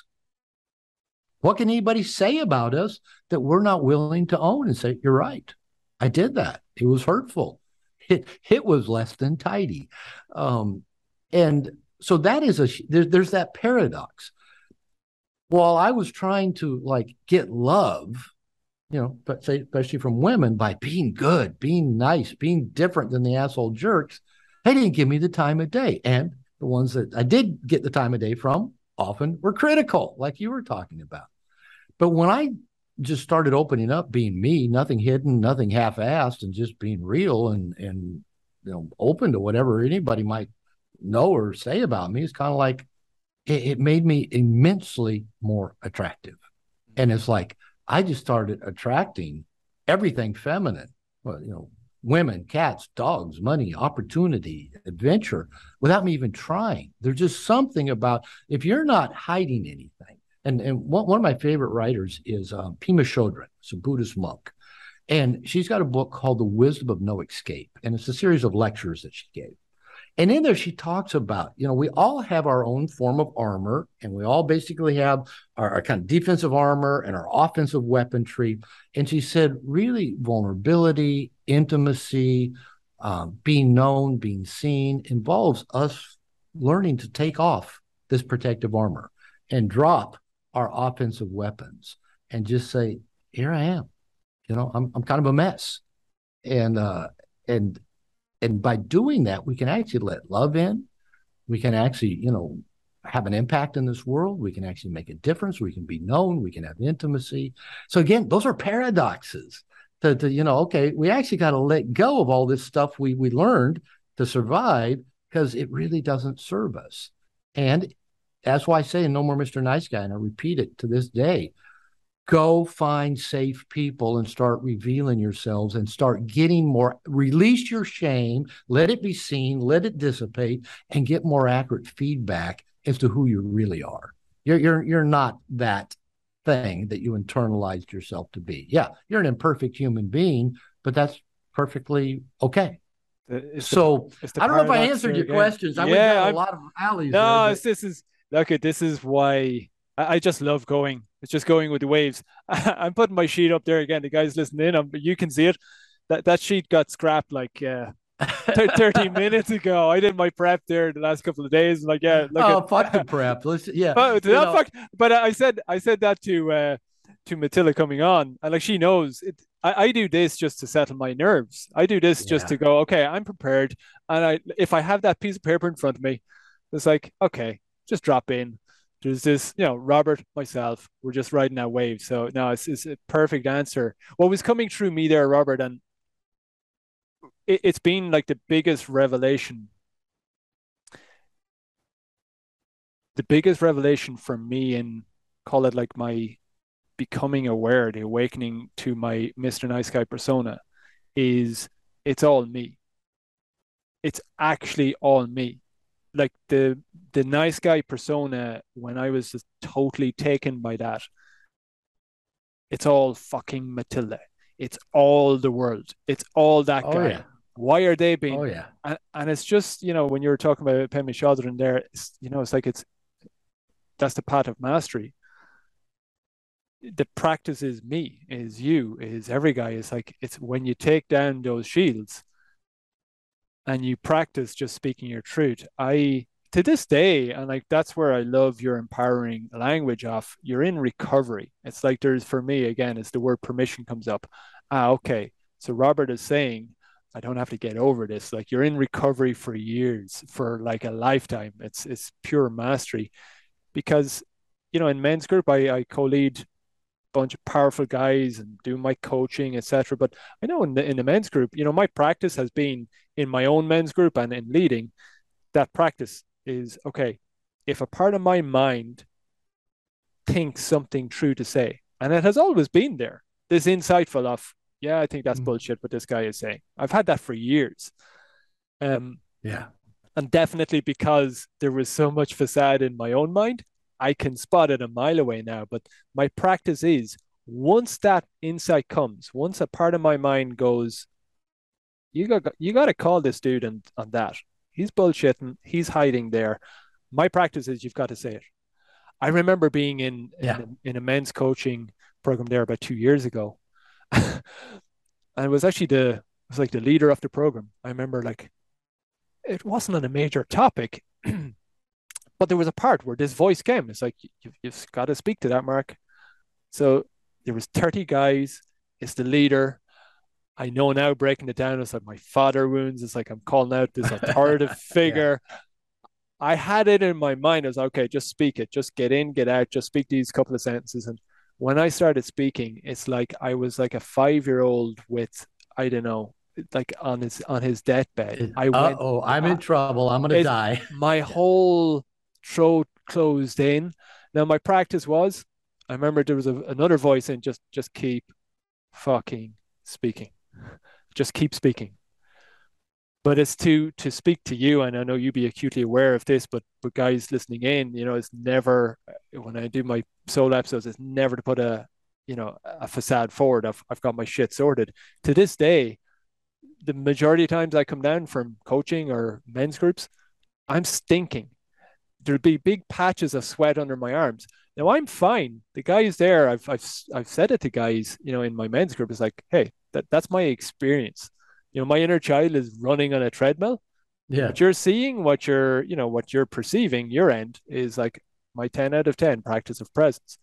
What can anybody say about us that we're not willing to own and say, you're right, I did that. It was hurtful. It, it was less than tidy. Um, and so that is a, there, there's that paradox. While I was trying to like get love, you know, but say, especially from women by being good, being nice, being different than the asshole jerks, they didn't give me the time of day. And the ones that I did get the time of day from often were critical, like you were talking about. But when I just started opening up, being me, nothing hidden, nothing half-assed, and just being real and and you know open to whatever anybody might know or say about me, it's kind of like it, it made me immensely more attractive. And it's like I just started attracting everything feminine, well, you know, women, cats, dogs, money, opportunity, adventure, without me even trying. There's just something about if you're not hiding anything. And, and one, one of my favorite writers is um, Pema Chodron. It's a Buddhist monk. And she's got a book called The Wisdom of No Escape. And it's a series of lectures that she gave. And in there, she talks about, you know, we all have our own form of armor, and we all basically have our, our kind of defensive armor and our offensive weaponry. And she said, really, vulnerability, intimacy, um, being known, being seen involves us learning to take off this protective armor and drop our offensive weapons and just say, here I am. You know, I'm I'm kind of a mess. And uh and and by doing that, we can actually let love in. We can actually, you know, have an impact in this world. We can actually make a difference. We can be known. We can have intimacy. So again, those are paradoxes. To, to you know, okay, we actually got to let go of all this stuff we we learned to survive because it really doesn't serve us. And that's why I say No More Mister Nice Guy, and I repeat it to this day. Go find safe people and start revealing yourselves and start getting more, release your shame, let it be seen, let it dissipate, and get more accurate feedback as to who you really are. You're, you're, you're not that thing that you internalized yourself to be. Yeah, you're an imperfect human being, but that's perfectly okay. It's so the, I don't know if I answered your again. questions. I yeah, went down I'm, a lot of alleys. No, there, but... this is, look, this is why I, I just love going. It's just going with the waves. I'm putting my sheet up there again. The guys listening in, I'm, you can see it. That that sheet got scrapped like uh, thirty minutes ago. I did my prep there the last couple of days. Like, yeah, look oh, at, fuck the prep. Let's, yeah. But, fuck, but I said I said that to uh, to Matilda coming on, and like she knows it. I, I do this just to settle my nerves. I do this yeah. just to go, okay, I'm prepared, and I if I have that piece of paper in front of me, it's like, okay, just drop in. There's this, you know, Robert, myself, we're just riding that wave. So no, it's, it's a perfect answer. What was coming through me there, Robert, and it, it's been like the biggest revelation. The biggest revelation for me in, call it like my becoming aware, the awakening to my Mister Nice Guy persona is it's all me. It's actually all me. Like the the nice guy persona, when I was just totally taken by that, it's all fucking Matilda. It's all the world. It's all that oh, guy. Yeah. Why are they being? Oh yeah. And, and it's just, you know, when you were talking about Pemi Chodron there, it's, you know, it's like it's that's the path of mastery. The practice is me, is you, is every guy. It's like it's when you take down those shields and you practice just speaking your truth. I, to this day, and like that's where I love your empowering language of, you're in recovery. It's like there's, for me, again, it's the word permission comes up. Ah, okay. So Robert is saying, I don't have to get over this. Like you're in recovery for years, for like a lifetime. It's it's pure mastery. Because, you know, in men's group, I, I co-lead a bunch of powerful guys and do my coaching, et cetera. But I know in the, in the men's group, you know, my practice has been in my own men's group and in leading, that practice is, okay, if a part of my mind thinks something true to say, and it has always been there, this insightful of, yeah, I think that's mm. bullshit what this guy is saying. I've had that for years. Um, yeah. And definitely because there was so much facade in my own mind, I can spot it a mile away now. But my practice is, once that insight comes, once a part of my mind goes, you got you got to call this dude on, on that. He's bullshitting. He's hiding there. My practice is you've got to say it. I remember being in yeah. in, a, in a men's coaching program there about two years ago. And it was actually the, it was like the leader of the program. I remember like, it wasn't on a major topic, but there was a part where this voice came. It's like, you, you've got to speak to that, Mark. So there was thirty guys. It's the leader. I know now, breaking it down, it's like my father wounds. It's like I'm calling out this authoritative figure. Yeah. I had it in my mind. I was like, okay, just speak it. Just get in, get out. Just speak these couple of sentences. And when I started speaking, it's like I was like a five-year-old with, I don't know, like on his on his deathbed. I went, oh, I'm in trouble. I'm gonna die. My whole throat closed in. Now my practice was, I remember there was a, another voice in, just just keep fucking speaking. Just keep speaking. But it's to to speak to you, and I know you be acutely aware of this, but but guys listening in, you know, it's never, when I do my solo episodes, it's never to put a, you know, a facade forward. I've I've got my shit sorted. To this day, the majority of times I come down from coaching or men's groups, I'm stinking. There'll be big patches of sweat under my arms. Now I'm fine. The guys there, I've I've I've said it to guys, you know, in my men's group, it's like, hey, that, that's my experience. You know, my inner child is running on a treadmill. Yeah. What you're seeing, what you're, you know, what you're perceiving, your end is like my ten out of ten practice of presence.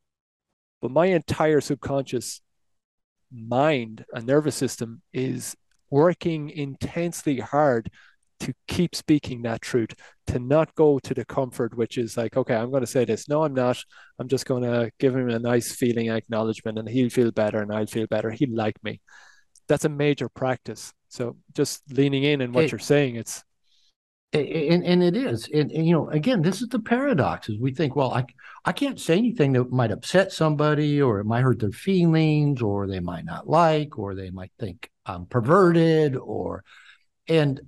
But my entire subconscious mind and nervous system is working intensely hard to keep speaking that truth, to not go to the comfort, which is like, okay, I'm going to say this. No, I'm not. I'm just going to give him a nice feeling acknowledgement and he'll feel better and I'll feel better. He'll like me. That's a major practice. So just leaning in and what It, you're saying, it's and, and it is. And, and, you know, again, this is the paradox is we think, well, I, I can't say anything that might upset somebody or it might hurt their feelings or they might not like, or they might think I'm perverted or, and,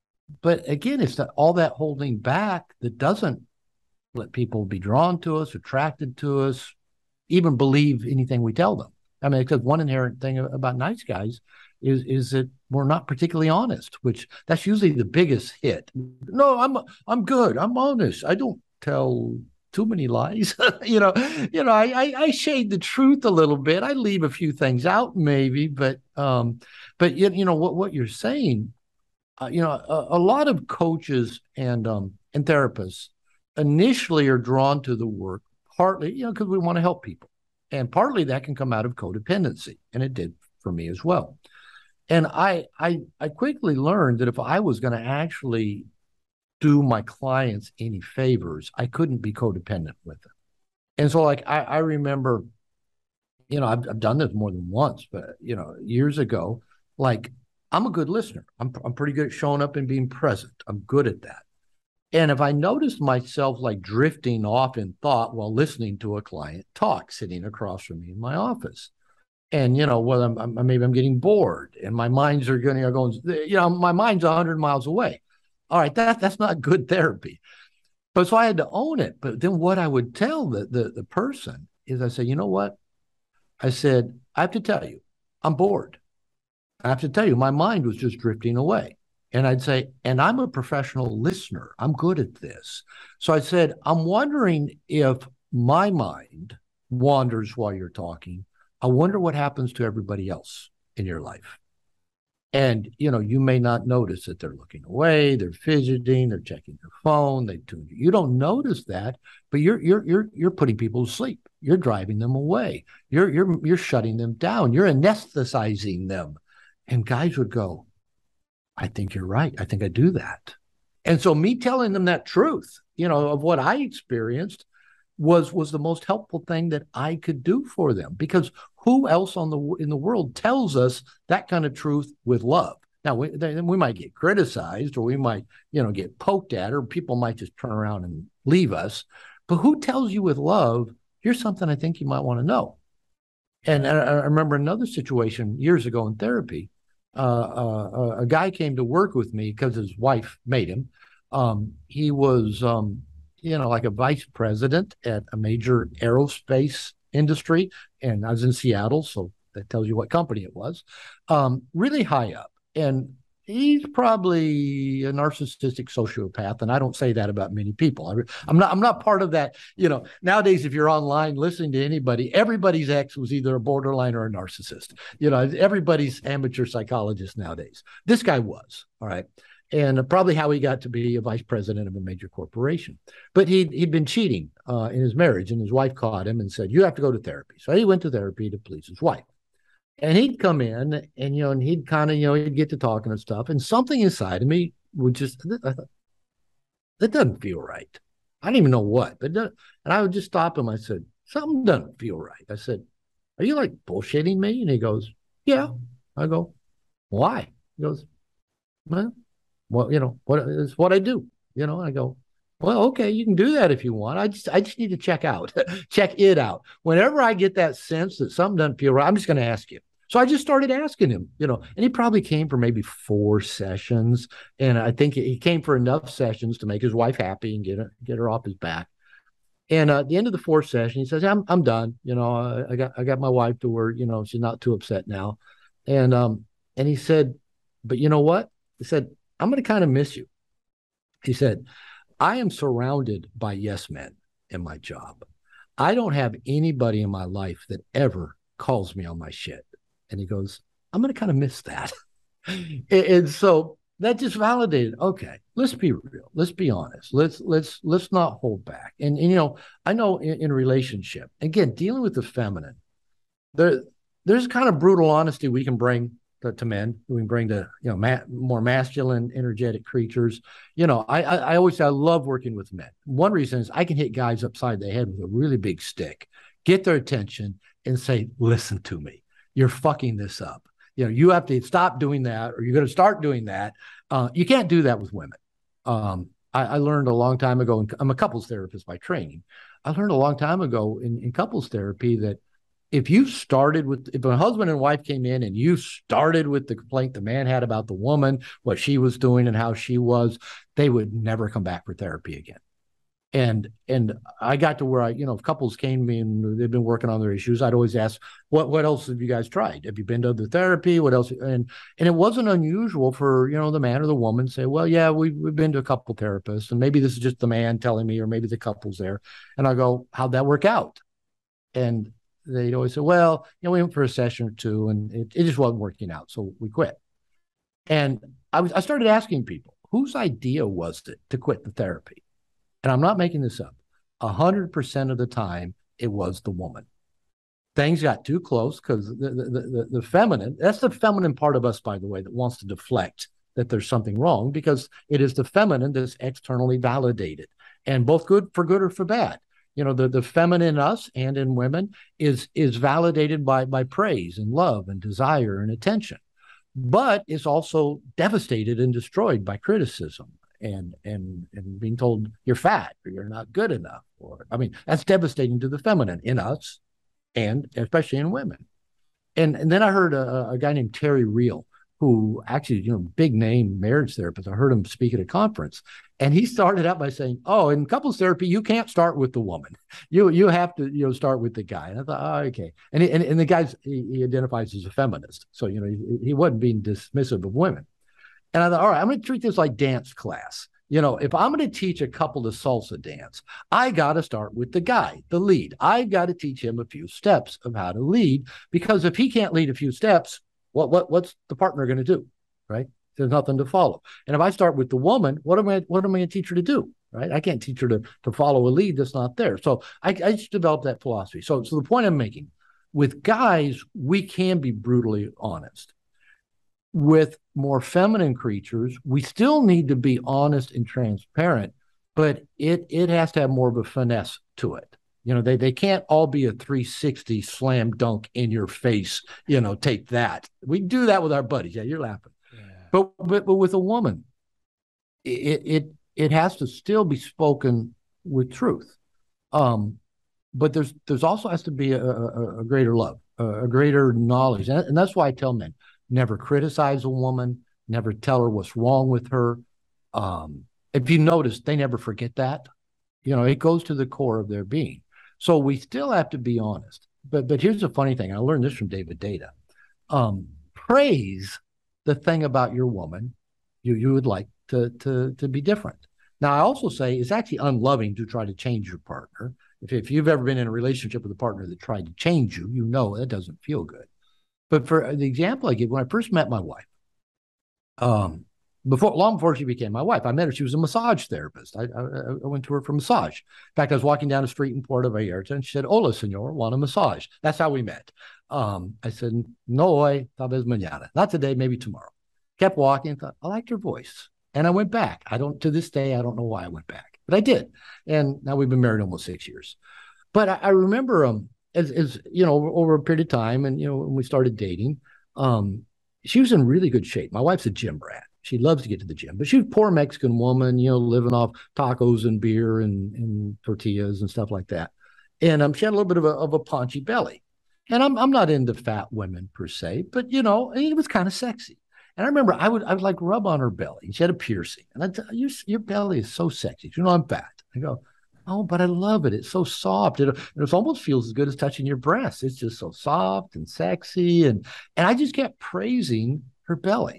but again, it's that all that holding back that doesn't let people be drawn to us, attracted to us, even believe anything we tell them. I mean, because one inherent thing about nice guys is is that we're not particularly honest, which that's usually the biggest hit. No, I'm I'm good. I'm honest. I don't tell too many lies. you know, you know, I, I I shade the truth a little bit. I leave a few things out, maybe, but um, but you, you know what what you're saying. Uh, you know, a, a lot of coaches and um and therapists initially are drawn to the work partly, you know, because we want to help people. And partly that can come out of codependency, and it did for me as well. And I I I quickly learned that if I was going to actually do my clients any favors, I couldn't be codependent with them. And so, like I, I remember, you know, I've, I've done this more than once, but you know, years ago, like I'm a good listener. I'm I'm pretty good at showing up and being present. I'm good at that. And if I noticed myself like drifting off in thought while listening to a client talk sitting across from me in my office, and, you know, well, I'm, I'm, maybe I'm getting bored and my minds are going, are going, you know, my mind's a hundred miles away. All right, that, that's not good therapy. But so I had to own it. But then what I would tell the, the, the person is I said, you know what? I said, I have to tell you, I'm bored. I have to tell you, my mind was just drifting away. And I'd say, and I'm a professional listener. I'm good at this. So I said, I'm wondering if my mind wanders while you're talking. I wonder what happens to everybody else in your life. And, you know, you may not notice that they're looking away, they're fidgeting, they're checking their phone, they tune you. You don't notice that, but you're you're you're you're putting people to sleep. You're driving them away. You're you're you're shutting them down. You're anesthetizing them. And guys would go, I think you're right. I think I do that. And so me telling them that truth, you know, of what I experienced was was the most helpful thing that I could do for them, because who else on the in the world tells us that kind of truth with love? Now, we, then we might get criticized or we might, you know, get poked at, or people might just turn around and leave us. But who tells you with love, here's something I think you might want to know? And I, I remember another situation years ago in therapy. Uh, uh, a guy came to work with me because his wife made him. Um, he was, um, you know, like a vice president at a major aerospace industry. And I was in Seattle, so that tells you what company it was. Um, really high up. And he's probably a narcissistic sociopath, and I don't say that about many people. I, I'm not. I'm not part of that. You know, nowadays, if you're online listening to anybody, everybody's ex was either a borderline or a narcissist. You know, everybody's amateur psychologist nowadays. This guy was, all right, and probably how he got to be a vice president of a major corporation. But he he'd been cheating uh, in his marriage, and his wife caught him and said, "You have to go to therapy." So he went to therapy to please his wife. And he'd come in and, you know, and he'd kind of, you know, he'd get to talking and stuff. And something inside of me would just, I thought, that doesn't feel right. I didn't even know what. But and I would just stop him. I said, something doesn't feel right. I said, are you like bullshitting me? And he goes, yeah. I go, why? He goes, well, well, you know, what is what I do. You know, I go, well, okay, you can do that if you want. I just I just need to check out, check it out. Whenever I get that sense that something doesn't feel right, I'm just going to ask you. So I just started asking him, you know, and he probably came for maybe four sessions. And I think he came for enough sessions to make his wife happy and get her, get her off his back. And uh, at the end of the fourth session, he says, I'm I'm done. You know, I, I got I got my wife to where, you know, she's not too upset now. And um and he said, but you know what? He said, I'm going to kind of miss you. He said, I am surrounded by yes men in my job. I don't have anybody in my life that ever calls me on my shit. And he goes, I'm going to kind of miss that. and, and so that just validated, okay, let's be real. Let's be honest. Let's, let's, let's not hold back. And, and you know, I know in, in relationship, again, dealing with the feminine, there, there's kind of brutal honesty we can bring to to, to men, who we can bring to, you know, ma more masculine, energetic creatures. You know, I, I, I always say I love working with men. One reason is I can hit guys upside the head with a really big stick, get their attention, and say, listen to me. You're fucking this up. You know, you have to stop doing that, or you're going to start doing that. Uh, you can't do that with women. Um, I, I learned a long time ago, and I'm a couples therapist by training. I learned a long time ago in, in couples therapy that if you started with, if a husband and wife came in and you started with the complaint the man had about the woman, what she was doing and how she was, they would never come back for therapy again. And and I got to where I, you know, if couples came to me and they've been working on their issues, I'd always ask, what what else have you guys tried? Have you been to other therapy? What else? And and it wasn't unusual for, you know, the man or the woman to say, well, yeah, we, we've been to a couple therapists, and maybe this is just the man telling me, or maybe the couple's there. And I go, how'd that work out? And they'd always say, well, you know, we went for a session or two, and it, it just wasn't working out, so we quit. And I was I started asking people, whose idea was it to quit the therapy? And I'm not making this up. A hundred percent of the time, it was the woman. Things got too close because the, the, the, the feminine, that's the feminine part of us, by the way, that wants to deflect that there's something wrong, because it is the feminine that's externally validated, and both good for good or for bad. You know, the, the feminine in us and in women is, is validated by, by praise and love and desire and attention, but it's also devastated and destroyed by criticism. And, and and being told you're fat or you're not good enough, or I mean, that's devastating to the feminine in us, and especially in women. And and then I heard a, a guy named Terry Real, who actually, you know, big name marriage therapist. I heard him speak at a conference, and he started out by saying, "Oh, in couples therapy, you can't start with the woman. You you have to, you know, start with the guy." And I thought, oh, okay. And he, and, and the guy's he, he identifies as a feminist, so you know he, he wasn't being dismissive of women. And I thought, all right, I'm going to treat this like dance class. You know, if I'm going to teach a couple to salsa dance, I got to start with the guy, the lead. I got to teach him a few steps of how to lead, because if he can't lead a few steps, what what what's the partner going to do, right? There's nothing to follow. And if I start with the woman, what am I what am I going to teach her to do, right? I can't teach her to to follow a lead that's not there. So I, I just developed that philosophy. So so the point I'm making, with guys, we can be brutally honest. With more feminine creatures, we still need to be honest and transparent, but it it has to have more of a finesse to it. You know, they they can't all be a three sixty slam dunk in your face, you know, take that. We do that with our buddies. Yeah, you're laughing. Yeah. But, but but with a woman, it it it has to still be spoken with truth. Um, but there's there's also has to be a, a, a greater love, a, a greater knowledge. And, and that's why I tell men, never criticize a woman, never tell her what's wrong with her. Um, if you notice, they never forget that. You know, it goes to the core of their being. So we still have to be honest. But but here's the funny thing. I learned this from David Deida. Um, praise the thing about your woman you, you would like to, to, to be different. Now, I also say it's actually unloving to try to change your partner. If, if you've ever been in a relationship with a partner that tried to change you, you know that doesn't feel good. But for the example I give, when I first met my wife, um, before long before she became my wife, I met her. She was a massage therapist. I, I, I went to her for massage. In fact, I was walking down the street in Puerto Vallarta, and she said, "Hola, señor, want a massage?" That's how we met. Um, I said, "No hoy, tal vez mañana." Not today, maybe tomorrow. Kept walking, and thought, I liked her voice. And I went back. I don't, to this day, I don't know why I went back, but I did. And now we've been married almost six years. But I, I remember, um, As, as you know, over, over a period of time, and you know, when we started dating, um, she was in really good shape. My wife's a gym rat. She loves to get to the gym, but she was a poor Mexican woman, you know, living off tacos and beer and, and tortillas and stuff like that. And um, she had a little bit of a, of a paunchy belly. And I'm I'm not into fat women per se, but you know, it was kind of sexy. And I remember I would I would like rub on her belly. She had a piercing, and I tell you, your belly is so sexy. You know, I'm fat. I go, oh, but I love it. It's so soft. It, it almost feels as good as touching your breasts. It's just so soft and sexy. And, and I just kept praising her belly.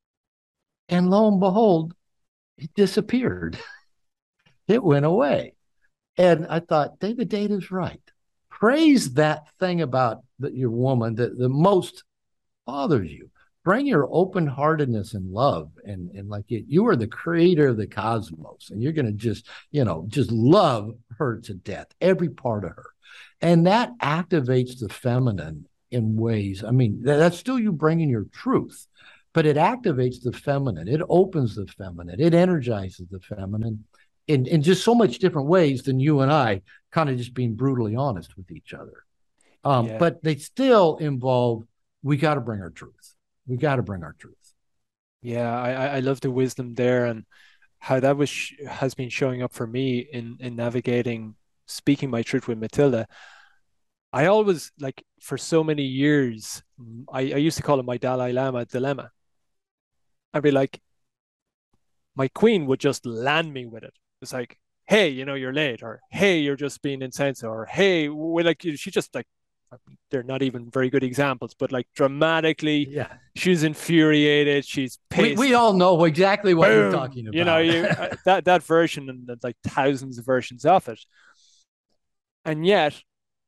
And lo and behold, it disappeared. It went away. And I thought, David Deida's right. Praise that thing about the, your woman that the most bothers you. Bring your open-heartedness and love, and, and like it, you are the creator of the cosmos, and you're going to just, you know, just love her to death, every part of her. And that activates the feminine in ways. I mean, that, that's still you bringing your truth, but it activates the feminine. It opens the feminine. It energizes the feminine in, in just so much different ways than you and I kind of just being brutally honest with each other. Um, Yeah. but they still involve, we got to bring our truth. We got to bring our truth. Yeah, I, I I love the wisdom there and how that was sh has been showing up for me in in navigating speaking my truth with Matilda. I always like for so many years, mm, I, I used to call it my Dalai Lama dilemma. I'd be like, my queen would just land me with it. It's like, hey, you know, you're late, or hey, you're just being insensitive, or hey, we like she just like they're not even very good examples, but like dramatically, Yeah. she's infuriated, she's We, we pissed. all know exactly what you're Boom, talking you know, about. you uh, that that version and there's like thousands of versions of it, and yet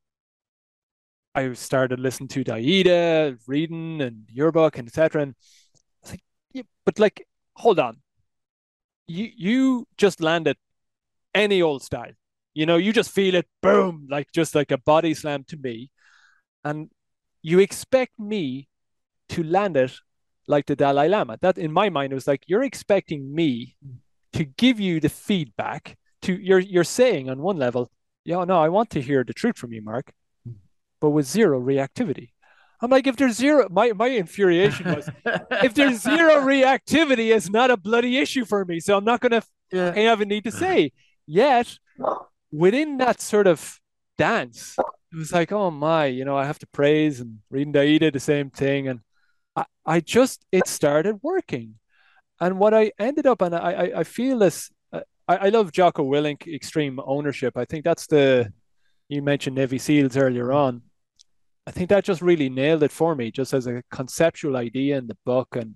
I started listening to Daida, reading and your book and et cetera. And I was like, yeah, but like, hold on, you you just landed any old style, you know, you just feel it, boom, like just like a body slam to me, and you expect me to land it like the Dalai Lama. That in my mind it was like you're expecting me to give you the feedback. To you're you're saying on one level, yeah, no, I want to hear the truth from you, Mark, but with zero reactivity. I'm like, if there's zero, my, my infuriation was, if there's zero reactivity, it's not a bloody issue for me. So I'm not going to Yeah. have a need to say. Yet, within that sort of dance, it was like, oh my, you know, I have to praise and reading Daida, the same thing. And I, I just, it started working. And what I ended up, and I, I, I feel this, uh, I, I love Jocko Willink, extreme ownership. I think that's the, you mentioned Navy SEALs earlier on. I think that just really nailed it for me, just as a conceptual idea in the book. And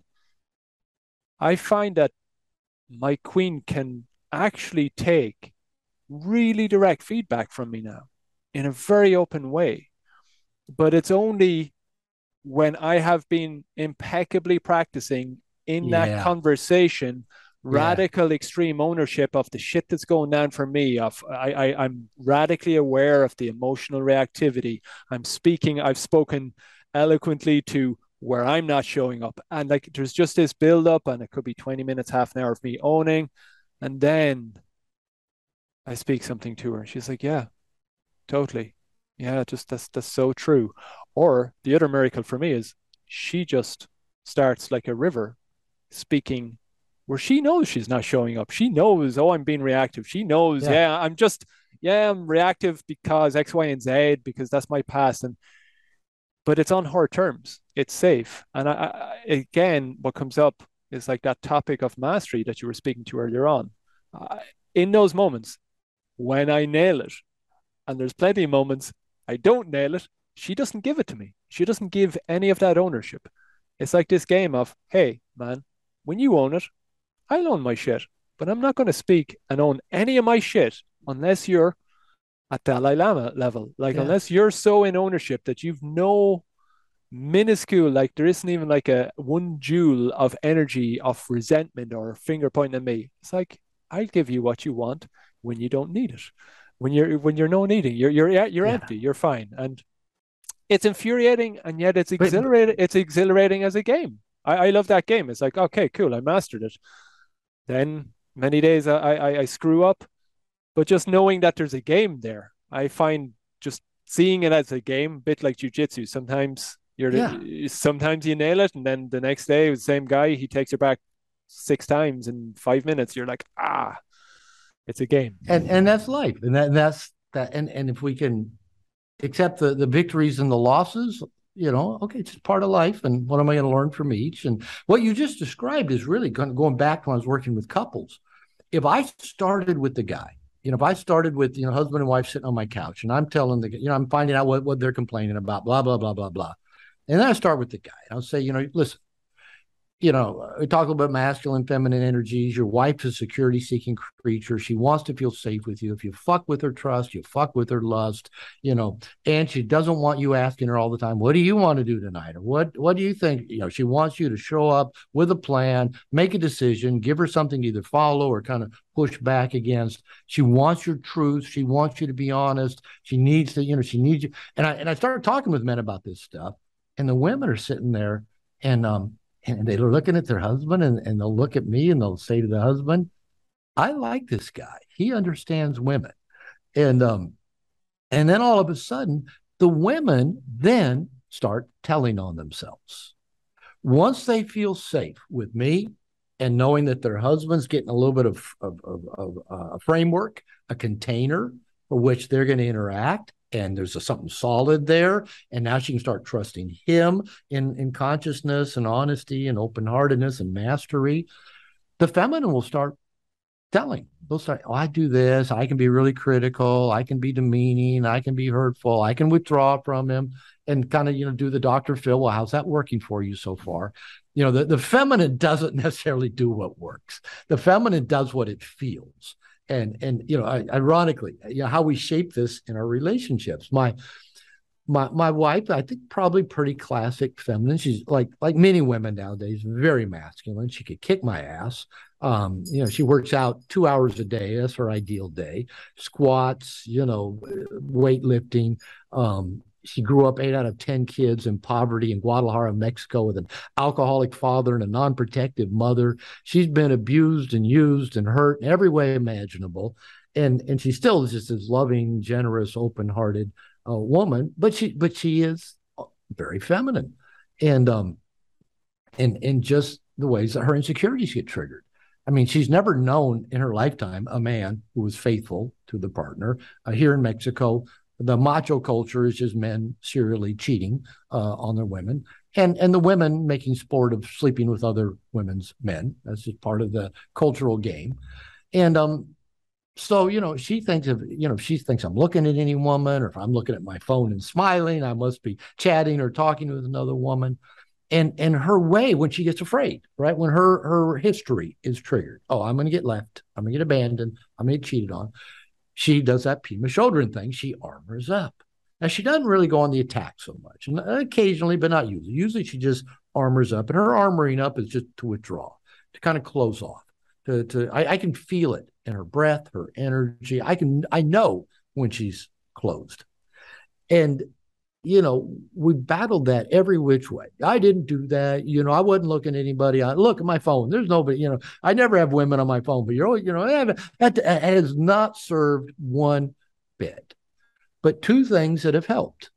I find that my queen can actually take really direct feedback from me now in a very open way. But it's only when I have been impeccably practicing in that Yeah. conversation Yeah. radical extreme ownership of the shit that's going down for me. Of I, I I'm radically aware of the emotional reactivity. I'm speaking, I've spoken eloquently to where I'm not showing up. And like there's just this build up, and it could be twenty minutes, half an hour of me owning. And then I speak something to her. She's like, yeah, totally. Yeah, just that's that's so true. Or the other miracle for me is she just starts like a river speaking where she knows she's not showing up. She knows, oh, I'm being reactive. She knows, Yeah. yeah, I'm just, yeah, I'm reactive because X, Y, and Z, because that's my past. And but it's on her terms. It's safe. And I, I again, what comes up is like that topic of mastery that you were speaking to earlier on. I, in those moments when I nail it, and there's plenty of moments I don't nail it, she doesn't give it to me. She doesn't give any of that ownership. It's like this game of, hey, man, when you own it, I'll own my shit, but I'm not going to speak and own any of my shit unless you're at Dalai Lama level. Like, Yeah. unless you're so in ownership that you've no minuscule, like, there isn't even like a one joule of energy of resentment or finger pointing at me. It's like, I'll give you what you want when you don't need it. When you're when you're no needing, you're you're you're Yeah. empty, you're fine. And it's infuriating and yet it's But, exhilarating. It's exhilarating as a game. I, I love that game. It's like, okay, cool, I mastered it. Then many days I, I I screw up, but just knowing that there's a game there, I find just seeing it as a game, a bit like jujitsu. Sometimes yeah. you're sometimes you nail it, and then the next day, the same guy, he takes your back six times in five minutes. You're like, ah, it's a game. And and that's life. And that and that's that. And and if we can accept the the victories and the losses, you know, okay, it's part of life. And what am I going to learn from each? And what you just described is really going, going back to when I was working with couples. If I started with the guy, you know, if I started with, you know, husband and wife sitting on my couch and I'm telling the, you know, I'm finding out what, what they're complaining about, blah, blah, blah, blah, blah. And then I start with the guy. I'll say, you know, listen, you know, we talk about masculine, feminine energies. Your wife's a security seeking creature. She wants to feel safe with you. If you fuck with her trust, you fuck with her lust, you know, and she doesn't want you asking her all the time, what do you want to do tonight? Or what, what do you think? You know, she wants you to show up with a plan, make a decision, give her something to either follow or kind of push back against. She wants your truth. She wants you to be honest. She needs to, you know, she needs you. And I, and I started talking with men about this stuff, and the women are sitting there and, um, and they're looking at their husband, and, and they'll look at me and they'll say to the husband, I like this guy. He understands women. And um, and then all of a sudden, the women then start telling on themselves. Once they feel safe with me and knowing that their husband's getting a little bit of, of, of, of uh, a framework, a container for which they're going to interact, and there's a, something solid there, and now she can start trusting him in, in consciousness and honesty and open-heartedness and mastery, the feminine will start telling. They'll start, oh, I do this. I can be really critical. I can be demeaning. I can be hurtful. I can withdraw from him and kind of, you know, do the Doctor Phil. Well, how's that working for you so far? You know, the, the feminine doesn't necessarily do what works. The feminine does what it feels. And, and you know, ironically, you know, how we shape this in our relationships. My, my, my wife, I think probably pretty classic feminine. She's like, like many women nowadays, very masculine. She could kick my ass. Um, you know, she works out two hours a day. That's her ideal day. Squats, you know, weightlifting. Um, She grew up eight out of ten kids in poverty in Guadalajara, Mexico, with an alcoholic father and a non-protective mother. She's been abused and used and hurt in every way imaginable. And, and she still is just this loving, generous, open-hearted uh, woman, but she but she is very feminine. And, um, and, and just the ways that her insecurities get triggered. I mean, she's never known in her lifetime a man who was faithful to the partner. Uh, here in Mexico, the macho culture is just men serially cheating uh, on their women, and and the women making sport of sleeping with other women's men. That's just part of the cultural game. And um, so, you know, she thinks of, you know, if she thinks I'm looking at any woman, or if I'm looking at my phone and smiling, I must be chatting or talking with another woman. And and her way, when she gets afraid, right, when her her history is triggered, oh, I'm going to get left, I'm going to get abandoned, I'm going to get cheated on. She does that Pima Chodron thing. She armors up. Now, she doesn't really go on the attack so much, and occasionally, but not usually. Usually, she just armors up, and her armoring up is just to withdraw, to kind of close off. To, to I, I can feel it in her breath, her energy. I can, I know when she's closed. And, you know, we battled that every which way. I didn't do that. You know, I wasn't looking at anybody. I look at my phone. There's nobody, you know, I never have women on my phone, but you're always, you know, that has not served one bit. But two things that have helped.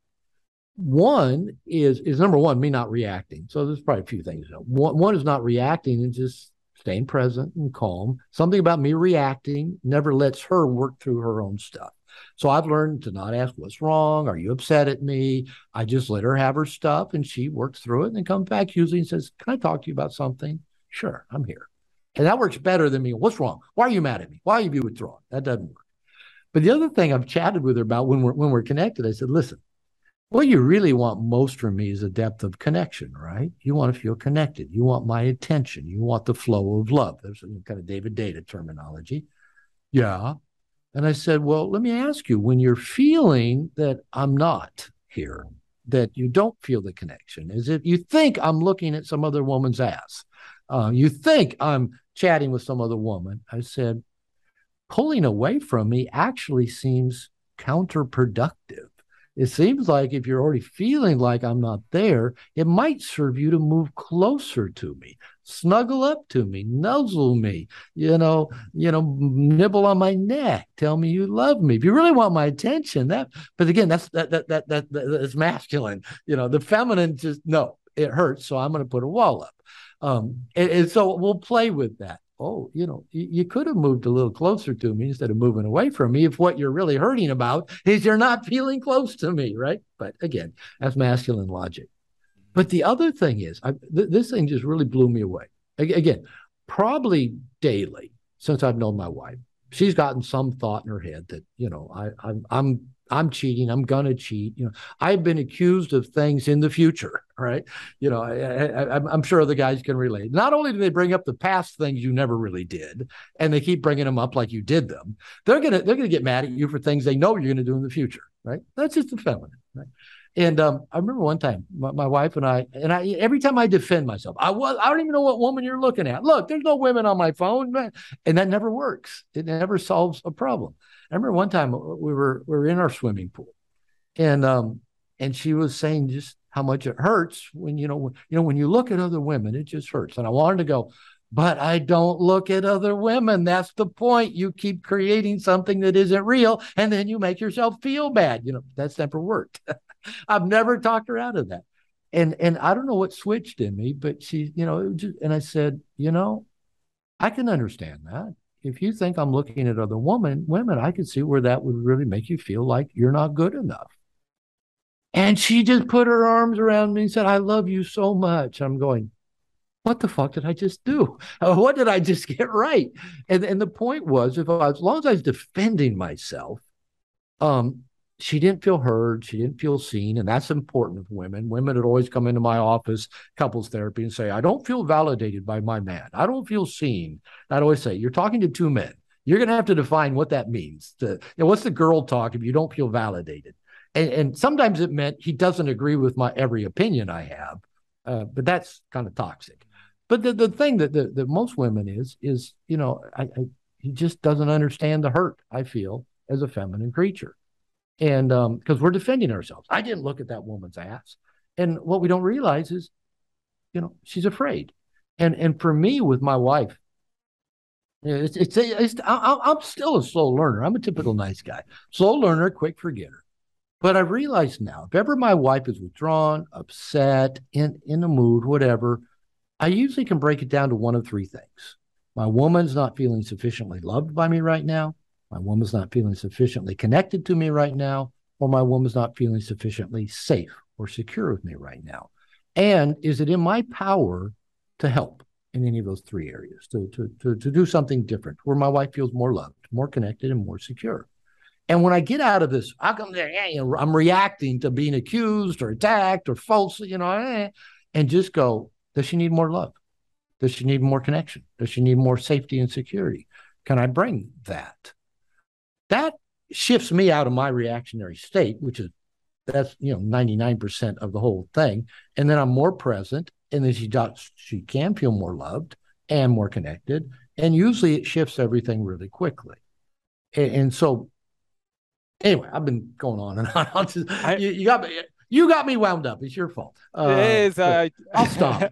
One is, is number one, me not reacting. So there's probably a few things. One, one is not reacting and just staying present and calm. Something about me reacting never lets her work through her own stuff. So I've learned to not ask what's wrong. Are you upset at me? I just let her have her stuff, and she works through it and then comes back usually and says, can I talk to you about something? Sure, I'm here. And that works better than me. What's wrong? Why are you mad at me? Why have you withdrawn? That doesn't work. But the other thing I've chatted with her about when we're, when we're connected, I said, listen, what you really want most from me is a depth of connection, right? You want to feel connected. You want my attention. You want the flow of love. There's kind of David Data terminology. Yeah. And I said, well, let me ask you, when you're feeling that I'm not here, that you don't feel the connection, is if you think I'm looking at some other woman's ass, uh, you think I'm chatting with some other woman, I said, pulling away from me actually seems counterproductive. It seems like if you're already feeling like I'm not there, it might serve you to move closer to me, snuggle up to me, nuzzle me, you know, you know, nibble on my neck, tell me you love me. If you really want my attention, that, but again, that's that that that that that's masculine. You know, the feminine just no, it hurts, so I'm going to put a wall up. Um, and, and so we'll play with that. Oh, you know, you, you could have moved a little closer to me instead of moving away from me if what you're really hurting about is you're not feeling close to me, right? But again, that's masculine logic. But the other thing is, I, th- this thing just really blew me away. A- again, probably daily since I've known my wife, she's gotten some thought in her head that, you know, I, I'm, I'm I'm cheating. I'm gonna cheat. You know, I've been accused of things in the future, right? You know, I, I, I'm sure the guys can relate. Not only do they bring up the past things you never really did, and they keep bringing them up like you did them, they're gonna they're gonna get mad at you for things they know you're gonna do in the future, right? That's just the feminine, right? And um, I remember one time, my, my wife and I, and I every time I defend myself, I was I don't even know what woman you're looking at. Look, there's no women on my phone, and that never works. It never solves a problem. I remember one time we were we were in our swimming pool, and um and she was saying just how much it hurts when you know when, you know when you look at other women, it just hurts. And I wanted to go, but I don't look at other women. That's the point. You keep creating something that isn't real, and then you make yourself feel bad. You know, that's never worked. I've never talked her out of that. And and I don't know what switched in me, but she, you know, it was just, and I said, you know, I can understand that. If you think I'm looking at other women, women, I could see where that would really make you feel like you're not good enough. And she just put her arms around me and said, I love you so much. I'm going, what the fuck did I just do? Uh, what did I just get right? And and the point was, if I, as long as I was defending myself, um, she didn't feel heard. She didn't feel seen. And that's important of women. Women would always come into my office, couples therapy, and say, I don't feel validated by my man. I don't feel seen. I'd always say, you're talking to two men. You're going to have to define what that means. To, you know, what's the girl talk if you don't feel validated? And, and sometimes it meant he doesn't agree with my every opinion I have. Uh, but that's kind of toxic. But the, the thing that, that, that most women is, is, you know, I, I, he just doesn't understand the hurt I feel as a feminine creature. And um, because we're defending ourselves. I didn't look at that woman's ass. And what we don't realize is, you know, she's afraid. And and for me, with my wife, it's, it's, it's I'm still a slow learner. I'm a typical nice guy. Slow learner, quick forgetter. But I realize now, if ever my wife is withdrawn, upset, in, in a mood, whatever, I usually can break it down to one of three things. My woman's not feeling sufficiently loved by me right now. My woman's not feeling sufficiently connected to me right now, or my woman's not feeling sufficiently safe or secure with me right now. And is it in my power to help in any of those three areas, to, to, to, to do something different where my wife feels more loved, more connected, and more secure? And when I get out of this, how come you know, I'm reacting to being accused or attacked or falsely, you know, eh, and just go, does she need more love? Does she need more connection? Does she need more safety and security? Can I bring that? That shifts me out of my reactionary state, which is that's you know ninety-nine percent of the whole thing, and then I'm more present, and then she does she can feel more loved and more connected, and usually it shifts everything really quickly. And, and so, anyway, I've been going on and on. I'll just, I, you, you got me you got me wound up. It's your fault. Uh, it is. Uh, I'll stop.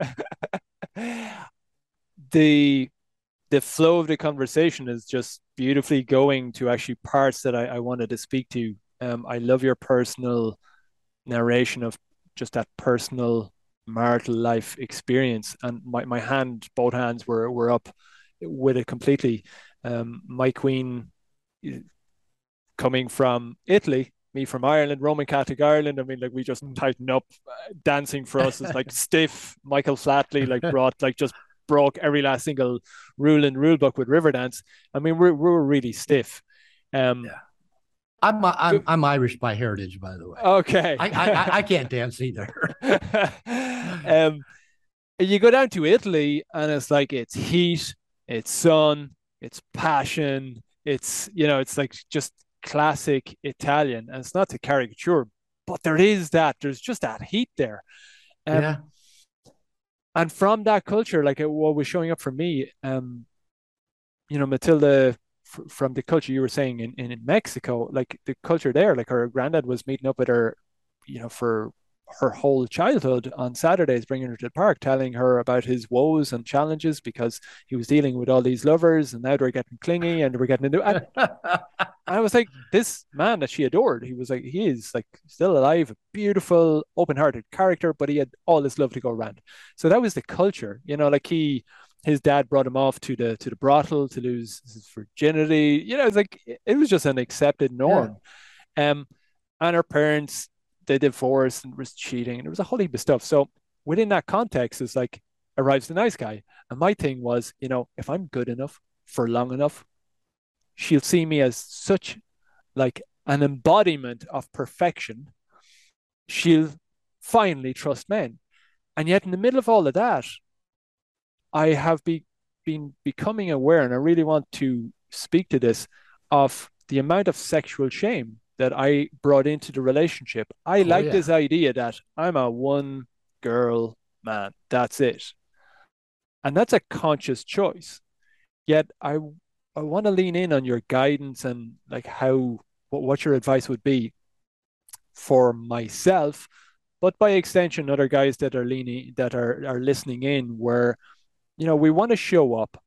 the the flow of the conversation is just beautifully going to actually parts that I, I wanted to speak to. Um, I love your personal narration of just that personal marital life experience. And my, my hand, both hands were, were up with it completely. Um, my queen coming from Italy, me from Ireland, Roman Catholic Ireland. I mean, like we just tightened up. Dancing for us is like stiff. Michael Flatley like brought like just broke every last single rule in the rule book with Riverdance. I mean, we're we're really stiff. Um, yeah. I'm, I'm I'm Irish by heritage, by the way. Okay, I I, I can't dance either. um, you go down to Italy, and it's like it's heat, it's sun, it's passion, it's you know, it's like just classic Italian, and it's not to caricature, but there is that. There's just that heat there. Um, yeah. And from that culture, like what was showing up for me, um, you know, Matilda, f- from the culture you were saying in, in, in Mexico, like the culture there, like her granddad was meeting up with her, you know, for her whole childhood on Saturdays, bringing her to the park, telling her about his woes and challenges because he was dealing with all these lovers and now they're getting clingy and we're getting into and I was like, this man that she adored, he was like, he is like still alive, a beautiful, open-hearted character, but he had all this love to go around. So that was the culture, you know, like he, his dad brought him off to the to the brothel to lose his virginity. You know, it's like it was just an accepted norm. Yeah. Um, and her parents, they divorced and was cheating, and there was a whole heap of stuff. So within that context, it's like arrives the nice guy. And my thing was, you know, if I'm good enough for long enough, she'll see me as such like an embodiment of perfection, she'll finally trust men. And yet, in the middle of all of that, I have be, been becoming aware, and I really want to speak to this, of the amount of sexual shame that I brought into the relationship. I Oh like yeah. this idea that I'm a one girl man, that's it. And that's a conscious choice. Yet I I want to lean in on your guidance and like how what, what your advice would be for myself, but by extension, other guys that are leaning that are are listening in, where you know we want to show up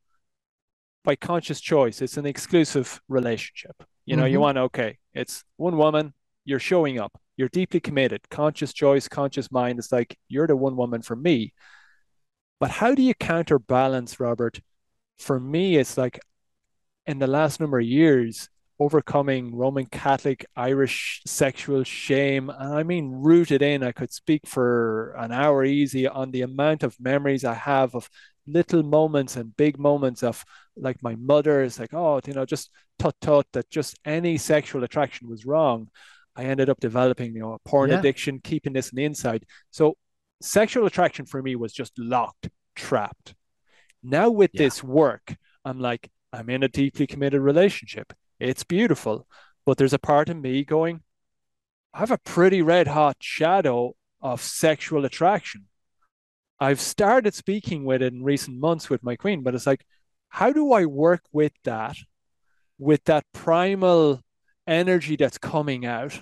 by conscious choice. It's an exclusive relationship. You know, you Mm-hmm. want okay, it's one woman, you're showing up, you're deeply committed, conscious choice, conscious mind. It's like you're the one woman for me. But how do you counterbalance, Robert? For me, it's like in the last number of years, overcoming Roman Catholic Irish sexual shame. And I mean, rooted in, I could speak for an hour easy on the amount of memories I have of little moments and big moments of like my mother is like, oh, you know, just tut tut, that just any sexual attraction was wrong. I ended up developing, you know, a porn Yeah. addiction, keeping this on the inside. So sexual attraction for me was just locked, trapped. Now with Yeah. this work, I'm like, I'm in a deeply committed relationship. It's beautiful. But there's a part of me going, I have a pretty red hot shadow of sexual attraction. I've started speaking with it in recent months with my queen, but it's like, how do I work with that, with that primal energy that's coming out?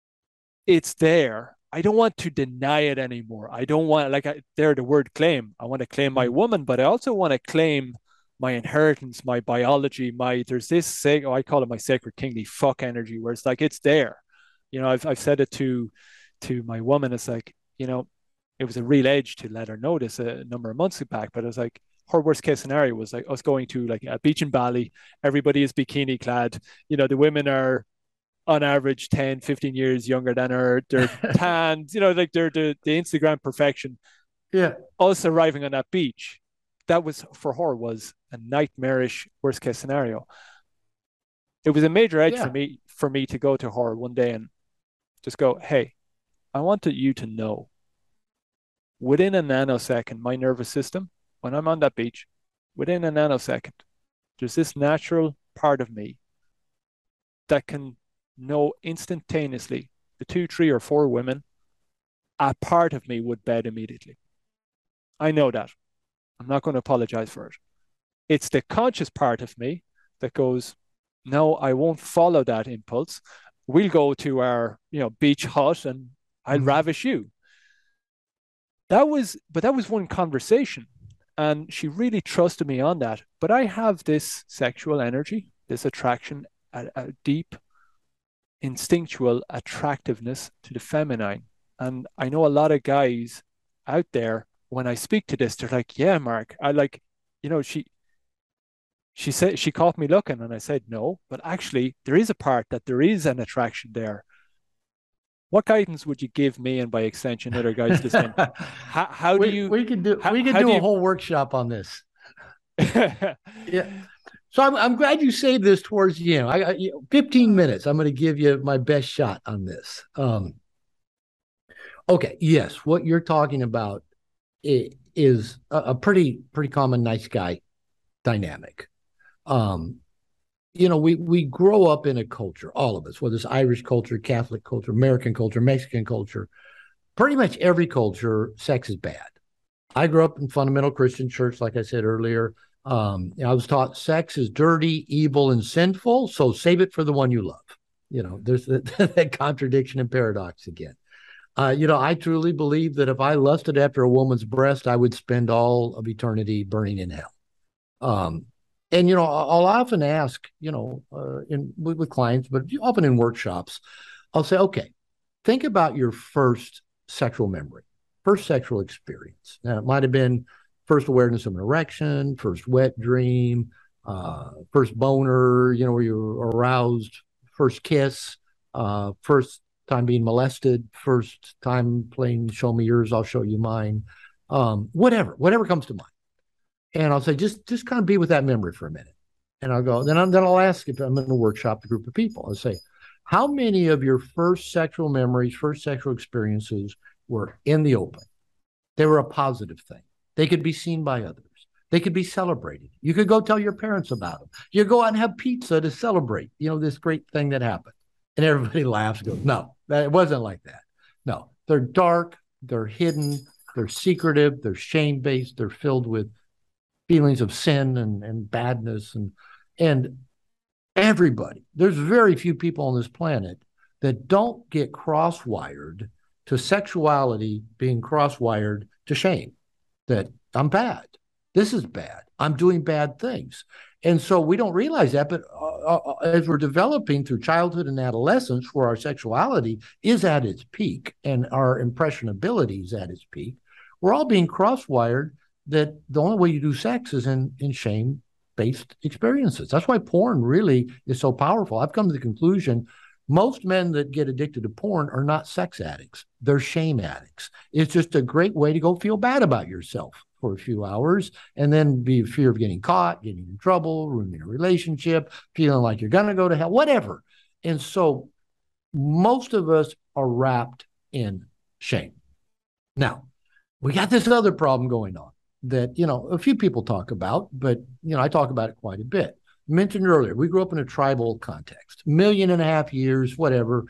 It's there. I don't want to deny it anymore. I don't want, like, I, there, the word claim. I want to claim my Mm. woman, but I also want to claim my inheritance, my biology, my, there's this, say, oh, I call it my sacred kingly fuck energy, where it's like, it's there. You know, I've, I've said it to, to my woman. It's like, you know, it was a real edge to let her know this a number of months back, but it was like, her worst case scenario was like us going to like a beach in Bali. Everybody is bikini clad. You know, the women are on average ten, fifteen years younger than her. They're tanned, you know, like they're the, the Instagram perfection. Yeah. Us arriving on that beach, that was for her was a nightmarish worst case scenario. It was a major edge for Yeah. me for me to go to her one day and just go, hey, I wanted you to know within a nanosecond, my nervous system, when I'm on that beach, within a nanosecond, there's this natural part of me that can know instantaneously the two, three, or four women a part of me would bed immediately. I know that. I'm not going to apologize for it. It's the conscious part of me that goes, no, I won't follow that impulse. We'll go to our, you know, beach hut and I'll Mm. ravish you. That was, but that was one conversation. And she really trusted me on that. But I have this sexual energy, this attraction, a, a deep instinctual attractiveness to the feminine. And I know a lot of guys out there, when I speak to this, they're like, yeah, Mark, I like, you know, she, she said, she caught me looking and I said, no, but actually there is a part that there is an attraction there. What guidance would you give me and by extension, other guys listening? How, how do we you, we could do how, we could how do do a you, whole workshop on this. Yeah. So I'm I'm glad you saved this towards the end. I, I you know, fifteen minutes. I'm going to give you my best shot on this. Um, okay. Yes, what you're talking about is a, a pretty pretty common nice guy dynamic. Um, you know, we we grow up in a culture, all of us, whether it's Irish culture, Catholic culture, American culture, Mexican culture, pretty much every culture, sex is bad. I grew up in fundamental Christian church, like I said earlier. Um, I was taught sex is dirty, evil, and sinful, so save it for the one you love. You know, there's that, that contradiction and paradox again. Uh, you know, I truly believe that if I lusted after a woman's breast, I would spend all of eternity burning in hell. Um, and you know, I'll often ask, you know, uh, in with, with clients, but often in workshops, I'll say, okay, think about your first sexual memory, first sexual experience. Now, it might have been first awareness of an erection, first wet dream, uh, first boner, you know, where you're aroused, first kiss, uh, first time being molested, first time playing show me yours, I'll show you mine, um, whatever, whatever comes to mind. And I'll say, just just kind of be with that memory for a minute. And I'll go, then, I'm, then I'll ask if I'm in a workshop, a group of people. I'll say, How many of your first sexual memories, first sexual experiences were in the open? They were a positive thing. They could be seen by others. They could be celebrated. You could go tell your parents about them. You go out and have pizza to celebrate, you know, this great thing that happened. And everybody laughs and goes, no, that, it wasn't like that. No, they're dark, they're hidden, they're secretive, they're shame-based, they're filled with feelings of sin and, and badness. And, and everybody, there's very few people on this planet that don't get cross-wired to sexuality being cross-wired to shame, that I'm bad. This is bad. I'm doing bad things. And so we don't realize that, but uh, uh, as we're developing through childhood and adolescence, where our sexuality is at its peak and our impressionability is at its peak, we're all being cross-wired that the only way you do sex is in, in shame-based experiences. That's why porn really is so powerful. I've come to the conclusion most men that get addicted to porn are not sex addicts. They're shame addicts. It's just a great way to go feel bad about yourself for a few hours and then be fear of getting caught, getting in trouble, ruining a relationship, feeling like you're going to go to hell, whatever. And so most of us are wrapped in shame. Now, we got this other problem going on that, you know, a few people talk about, but, you know, I talk about it quite a bit. Mentioned earlier, we grew up in a tribal context, million and a half years, whatever.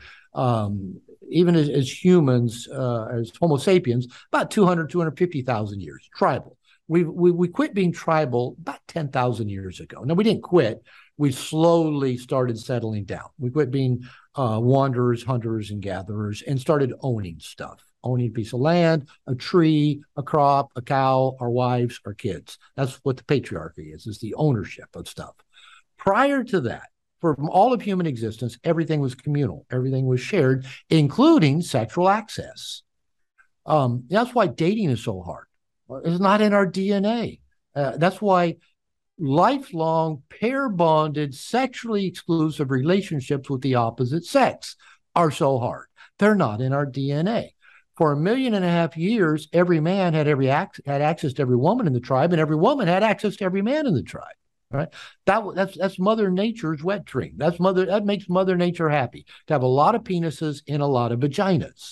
Um, even as, as humans, uh, as Homo sapiens, about two hundred, two hundred fifty thousand years, tribal. We, we, we quit being tribal about ten thousand years ago. Now, we didn't quit. We slowly started settling down. We quit being uh, wanderers, hunters, and gatherers and started owning stuff. Owning a piece of land, a tree, a crop, a cow, our wives, our kids. That's what the patriarchy is, is the ownership of stuff. Prior to that, for all of human existence, everything was communal. Everything was shared, including sexual access. Um, that's why dating is so hard. It's not in our D N A. Uh, that's why lifelong, pair-bonded, sexually exclusive relationships with the opposite sex are so hard. They're not in our D N A. For a million and a half years, every man had every ac- had access to every woman in the tribe, and every woman had access to every man in the tribe. Right? That that's that's Mother Nature's wet dream. That's mother that makes Mother Nature happy to have a lot of penises in a lot of vaginas.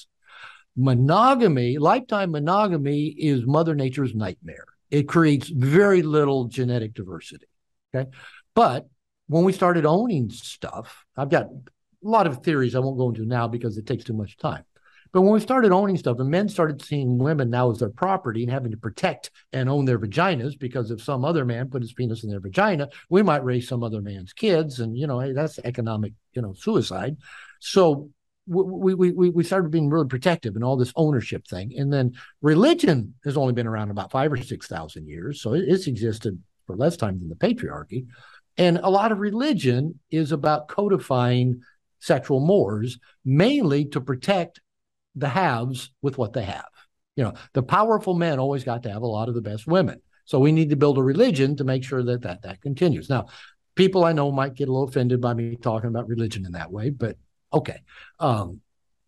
Monogamy, lifetime monogamy, is Mother Nature's nightmare. It creates very little genetic diversity. Okay, but when we started owning stuff, I've got a lot of theories I won't go into now because it takes too much time. But when we started owning stuff, and men started seeing women now as their property and having to protect and own their vaginas, because if some other man put his penis in their vagina, we might raise some other man's kids. And, you know, hey, that's economic, you know, suicide. So we, we, we, we started being really protective and all this ownership thing. And then religion has only been around about five or six thousand years. So it's existed for less time than the patriarchy. And a lot of religion is about codifying sexual mores, mainly to protect the haves with what they have. You know, the powerful men always got to have a lot of the best women. So we need to build a religion to make sure that that, that continues. Now, people I know might get a little offended by me talking about religion in that way, but okay. Um,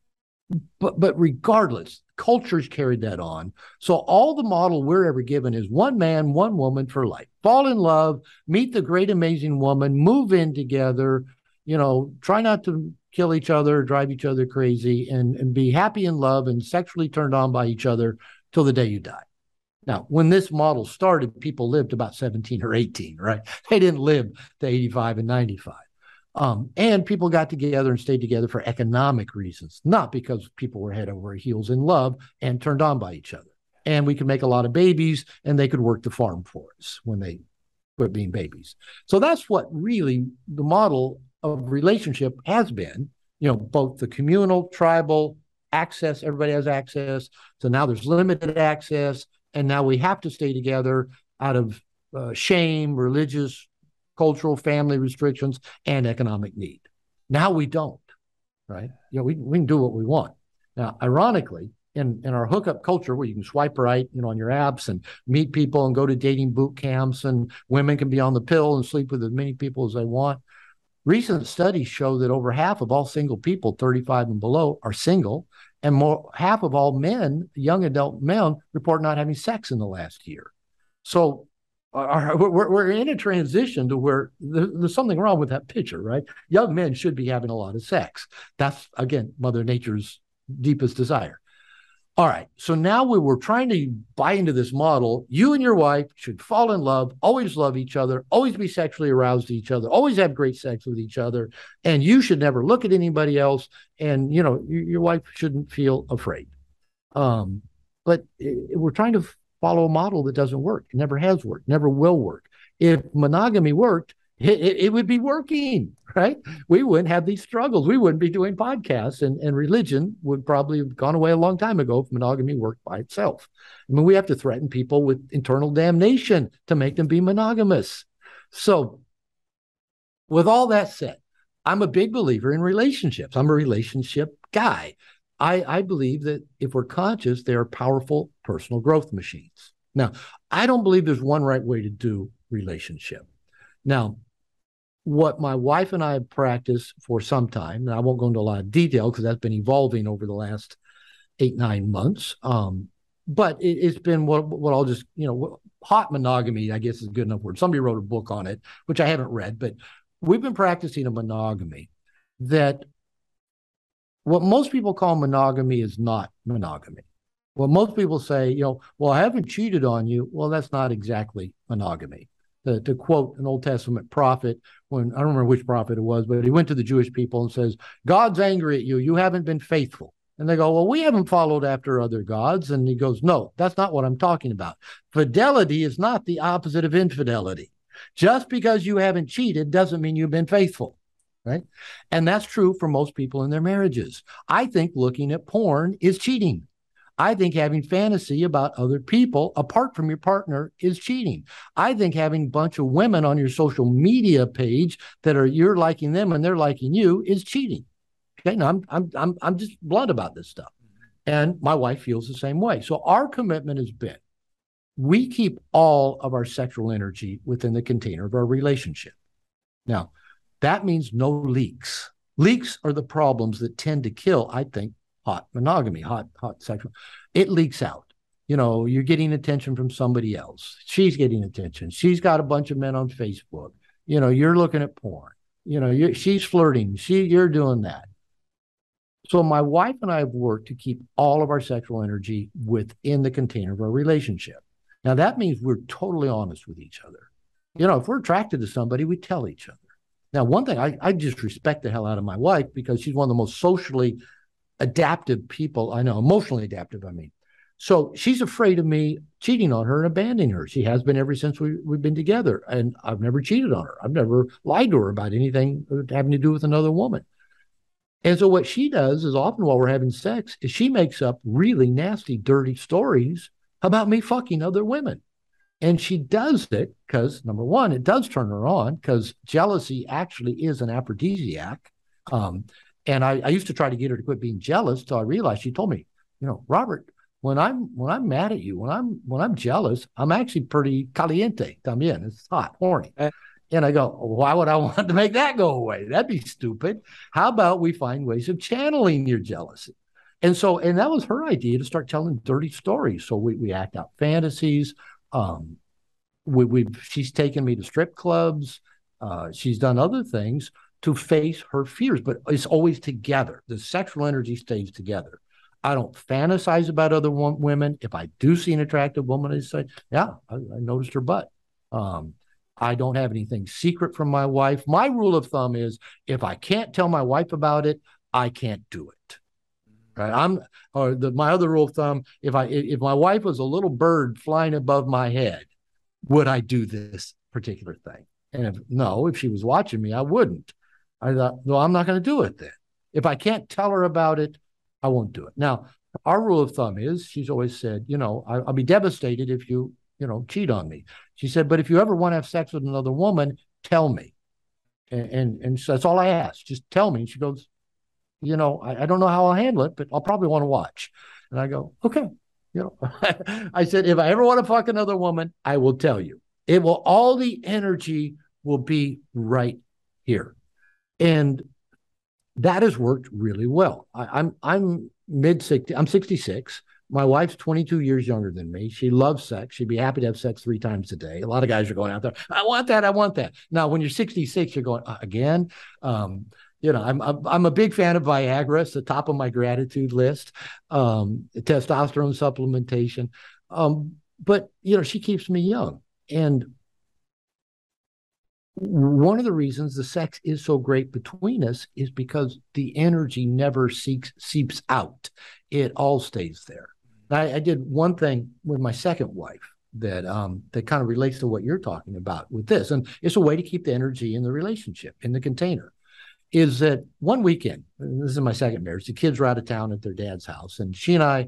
but, but regardless, cultures carried that on. So all the model we're ever given is one man, one woman for life. Fall in love, meet the great, amazing woman, move in together, you know, try not to kill each other, drive each other crazy, and, and be happy in love and sexually turned on by each other till the day you die. Now, when this model started, people lived about seventeen or eighteen, right? They didn't live to eighty-five and ninety-five. Um, and people got together and stayed together for economic reasons, not because people were head over heels in love and turned on by each other. And we could make a lot of babies, and they could work the farm for us when they quit being babies. So that's what really the model of relationship has been, you know, both the communal, tribal, access, everybody has access. So now there's limited access, and now we have to stay together out of uh, shame, religious, cultural, family restrictions, and economic need. Now we don't, right? You know, we, we can do what we want. Now, ironically, in, in our hookup culture where you can swipe right, you know, on your apps and meet people and go to dating boot camps, and women can be on the pill and sleep with as many people as they want, recent studies show that over half of all single people, thirty-five and below, are single, and more half of all men, young adult men, report not having sex in the last year. So are, we're, we're in a transition to where there's something wrong with that picture, right? Young men should be having a lot of sex. That's, again, Mother Nature's deepest desire. All right. So now we were trying to buy into this model. You and your wife should fall in love, always love each other, always be sexually aroused to each other, always have great sex with each other. And you should never look at anybody else. And, you know, your, your wife shouldn't feel afraid. Um, but it, we're trying to follow a model that doesn't work. It never has worked, never will work. If monogamy worked, it, it, it would be working, right? We wouldn't have these struggles. We wouldn't be doing podcasts, and, and religion would probably have gone away a long time ago if monogamy worked by itself. I mean, we have to threaten people with internal damnation to make them be monogamous. So with all that said, I'm a big believer in relationships. I'm a relationship guy. I, I believe that if we're conscious, they are powerful personal growth machines. Now, I don't believe there's one right way to do relationship. Now, what my wife and I have practiced for some time, and I won't go into a lot of detail because that's been evolving over the last eight, nine months. Um, but it, it's been what, what I'll just, you know, hot monogamy, I guess is a good enough word. Somebody wrote a book on it, which I haven't read, but we've been practicing a monogamy that what most people call monogamy is not monogamy. What most people say, you know, well, I haven't cheated on you. Well, that's not exactly monogamy. To, to quote an Old Testament prophet, when I don't remember which prophet it was, but he went to the Jewish people and says, God's angry at you. You haven't been faithful. And they go, well, we haven't followed after other gods. And he goes, no, that's not what I'm talking about. Fidelity is not the opposite of infidelity. Just because you haven't cheated doesn't mean you've been faithful, right? And that's true for most people in their marriages. I think looking at porn is cheating. I think having fantasy about other people apart from your partner is cheating. I think having a bunch of women on your social media page that are you're liking them and they're liking you is cheating. Okay, now I'm I'm I'm I'm just blunt about this stuff, and my wife feels the same way. So our commitment has been we keep all of our sexual energy within the container of our relationship. Now, that means no leaks. Leaks are the problems that tend to kill, I think, hot monogamy, hot, hot sexual. It leaks out. You know, you're getting attention from somebody else. She's getting attention. She's got a bunch of men on Facebook. You know, you're looking at porn. You know, you're, she's flirting. She, you're doing that. So my wife and I have worked to keep all of our sexual energy within the container of our relationship. Now, that means we're totally honest with each other. You know, if we're attracted to somebody, we tell each other. Now, one thing, I, I just respect the hell out of my wife because she's one of the most socially adaptive people I know, emotionally adaptive, I mean. So she's afraid of me cheating on her and abandoning her. She has been ever since we, we've been together. And I've never cheated on her. I've never lied to her about anything having to do with another woman. And so what she does is often while we're having sex is she makes up really nasty, dirty stories about me fucking other women. And she does it because, number one, it does turn her on because jealousy actually is an aphrodisiac. Um, and I, I used to try to get her to quit being jealous until I realized she told me, you know, Robert, when I'm when I'm mad at you, when I'm when I'm jealous, I'm actually pretty caliente también. It's hot, horny. Uh, and I go, why would I want to make that go away? That'd be stupid. How about we find ways of channeling your jealousy? And so, and that was her idea to start telling dirty stories. So we we act out fantasies. Um, we we've she's taken me to strip clubs. Uh, she's done other things to face her fears, but it's always together. The sexual energy stays together. I don't fantasize about other women. If I do see an attractive woman, I say, yeah, I, I noticed her butt. Um, I don't have anything secret from my wife. My rule of thumb is if I can't tell my wife about it, I can't do it. Right? I'm, or the, my other rule of thumb, if I, if my wife was a little bird flying above my head, would I do this particular thing? And if no, if she was watching me, I wouldn't. I thought, no, I'm not going to do it then. If I can't tell her about it, I won't do it. Now, our rule of thumb is, she's always said, you know, I, I'll be devastated if you, you know, cheat on me. She said, but if you ever want to have sex with another woman, tell me. And and, and so that's all I ask. Just tell me. And she goes, you know, I, I don't know how I'll handle it, but I'll probably want to watch. And I go, okay. You know, I said, if I ever want to fuck another woman, I will tell you. It will, all the energy will be right here. And that has worked really well. I, I'm I'm mid sixty. I'm sixty-six. My wife's twenty-two years younger than me. She loves sex. She'd be happy to have sex three times a day. A lot of guys are going out there, I want that, I want that. Now, when you're sixty-six, you're going, uh, again? Um, you know, I'm, I'm I'm a big fan of Viagra. It's the top of my gratitude list. Um, testosterone supplementation. Um, but, you know, she keeps me young. And one of the reasons the sex is so great between us is because the energy never seeks, seeps out. It all stays there. I, I did one thing with my second wife that um, that kind of relates to what you're talking about with this. And it's a way to keep the energy in the relationship, in the container, is that one weekend, this is my second marriage, the kids were out of town at their dad's house. And she and I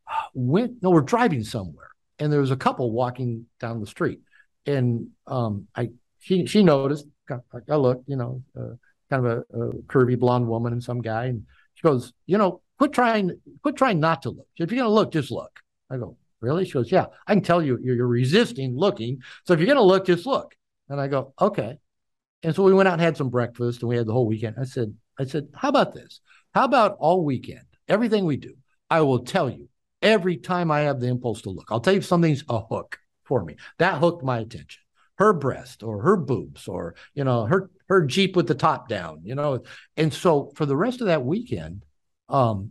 went, no, we're driving somewhere. And there was a couple walking down the street. And um, I she she noticed, I looked, you know, uh, kind of a, a curvy blonde woman and some guy. And she goes, you know, quit trying, quit trying not to look. If you're going to look, just look. I go, really? She goes, yeah, I can tell you, you're, you're resisting looking. So if you're going to look, just look. And I go, okay. And so we went out and had some breakfast and we had the whole weekend. I said, I said, how about this? How about all weekend, everything we do, I will tell you every time I have the impulse to look. I'll tell you if something's a hook for me. That hooked my attention. Her breast or her boobs or, you know, her, her Jeep with the top down, you know. And so for the rest of that weekend, um,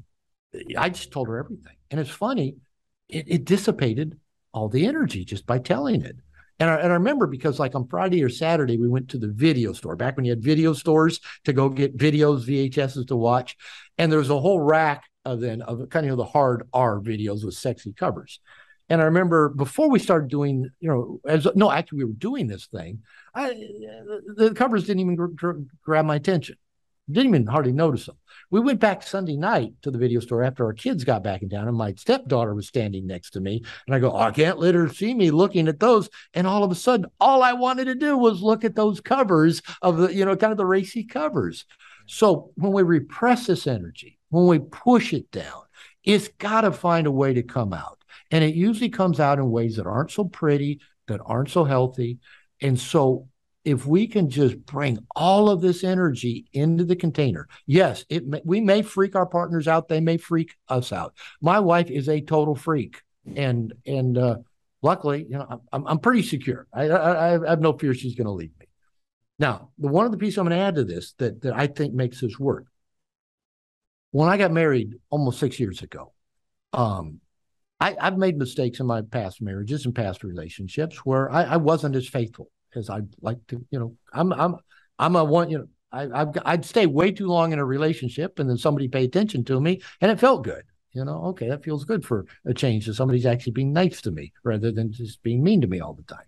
I just told her everything. And it's funny, it, it dissipated all the energy just by telling it. And I, and I remember because like on Friday or Saturday, we went to the video store, back when you had video stores to go get videos, V H S's to watch. And there was a whole rack of then of kind of the hard R videos with sexy covers. And I remember before we started doing, you know, as no, actually we were doing this thing, I, the covers didn't even gr- gr- grab my attention. Didn't even hardly notice them. We went back Sunday night to the video store after our kids got back in town, and my stepdaughter was standing next to me. And I go, oh, I can't let her see me looking at those. And all of a sudden, all I wanted to do was look at those covers of the, you know, kind of the racy covers. So when we repress this energy, when we push it down, it's got to find a way to come out. And it usually comes out in ways that aren't so pretty, that aren't so healthy. And so if we can just bring all of this energy into the container, yes, it may, we may freak our partners out. They may freak us out. My wife is a total freak. And and uh, luckily, you know, I'm, I'm pretty secure. I, I, I have no fear she's going to leave me. Now, the one of the pieces I'm going to add to this that, that I think makes this work. When I got married almost six years ago, um, I, I've made mistakes in my past marriages and past relationships where I, I wasn't as faithful as I'd like to. You know, I'm I'm I'm a one. You know, I I've, I'd stay way too long in a relationship, and then somebody pay attention to me, and it felt good. You know, okay, that feels good for a change. That somebody's actually being nice to me rather than just being mean to me all the time.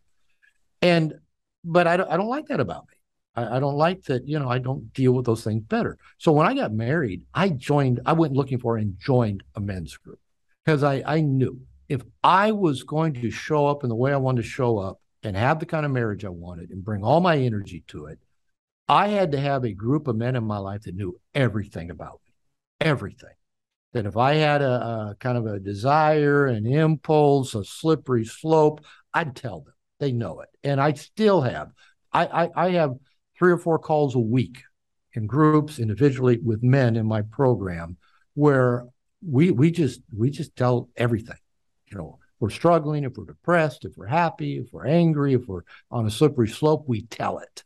And but I don't I don't like that about me. I, I don't like that. You know, I don't deal with those things better. So when I got married, I joined. I went looking for and joined a men's group. Because I, I knew if I was going to show up in the way I wanted to show up and have the kind of marriage I wanted and bring all my energy to it, I had to have a group of men in my life that knew everything about me, everything. That if I had a, a kind of a desire, an impulse, a slippery slope, I'd tell them. They know it. And I still have. I, I, I have three or four calls a week in groups, individually with men in my program where We we just we just tell everything. You know, if we're struggling, if we're depressed, if we're happy, if we're angry, if we're on a slippery slope, we tell it.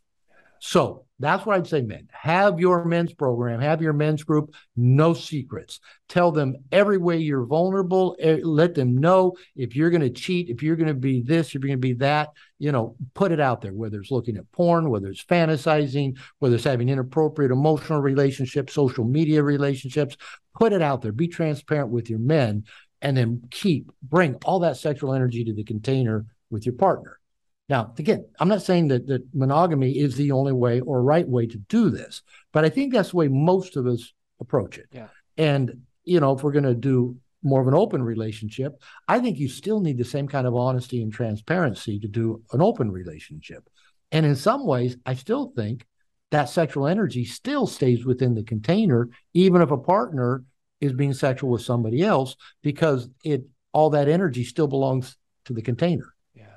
So that's what I'd say, men. Have your men's program, have your men's group, no secrets. Tell them every way you're vulnerable. Let them know if you're going to cheat, if you're going to be this, if you're going to be that, you know, put it out there, whether it's looking at porn, whether it's fantasizing, whether it's having inappropriate emotional relationships, social media relationships, put it out there. Be transparent with your men and then keep, bring all that sexual energy to the container with your partner. Now, again, I'm not saying that, that monogamy is the only way or right way to do this, but I think that's the way most of us approach it. Yeah. And, you know, if we're going to do more of an open relationship, I think you still need the same kind of honesty and transparency to do an open relationship. And in some ways, I still think that sexual energy still stays within the container, even if a partner is being sexual with somebody else, because it all that energy still belongs to the container.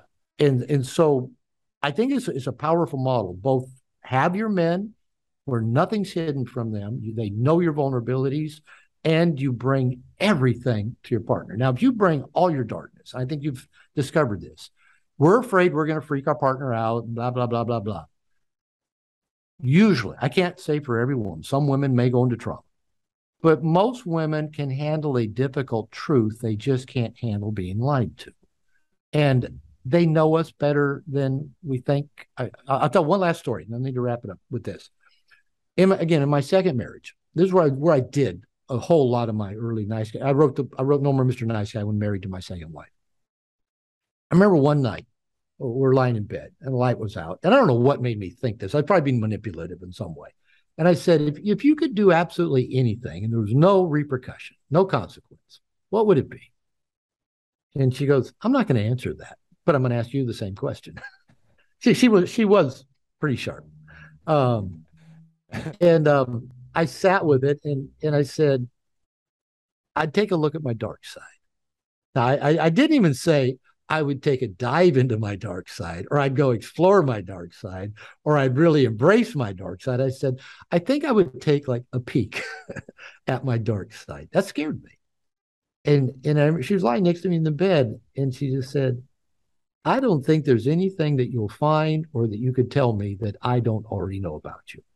And and so I think it's, it's a powerful model. Both have your men where nothing's hidden from them. They know your vulnerabilities and you bring everything to your partner. Now, if you bring all your darkness, I think you've discovered this. We're afraid we're going to freak our partner out, blah, blah, blah, blah, blah. Usually, I can't say for every woman, some women may go into trouble, but most women can handle a difficult truth. They just can't handle being lied to. And they know us better than we think. I, I'll tell one last story, and I need to wrap it up with this. In my, again, in my second marriage, this is where I, where I did a whole lot of my early nice guy. I wrote the I wrote No More Mister Nice Guy when married to my second wife. I remember one night we're lying in bed and the light was out, and I don't know what made me think this. I'd probably been manipulative in some way. And I said, if if you could do absolutely anything and there was no repercussion, no consequence, what would it be? And she goes, I'm not going to answer that, but I'm going to ask you the same question. she she was she was pretty sharp, um, and um, I sat with it and and I said, I'd take a look at my dark side. Now, I, I, I didn't even say I would take a dive into my dark side, or I'd go explore my dark side, or I'd really embrace my dark side. I said, I think I would take like a peek at my dark side. That scared me. And, and I, she was lying next to me in the bed, and she just said, I don't think there's anything that you'll find or that you could tell me that I don't already know about you.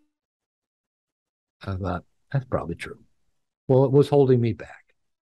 I thought, that's probably true. Well, it was holding me back.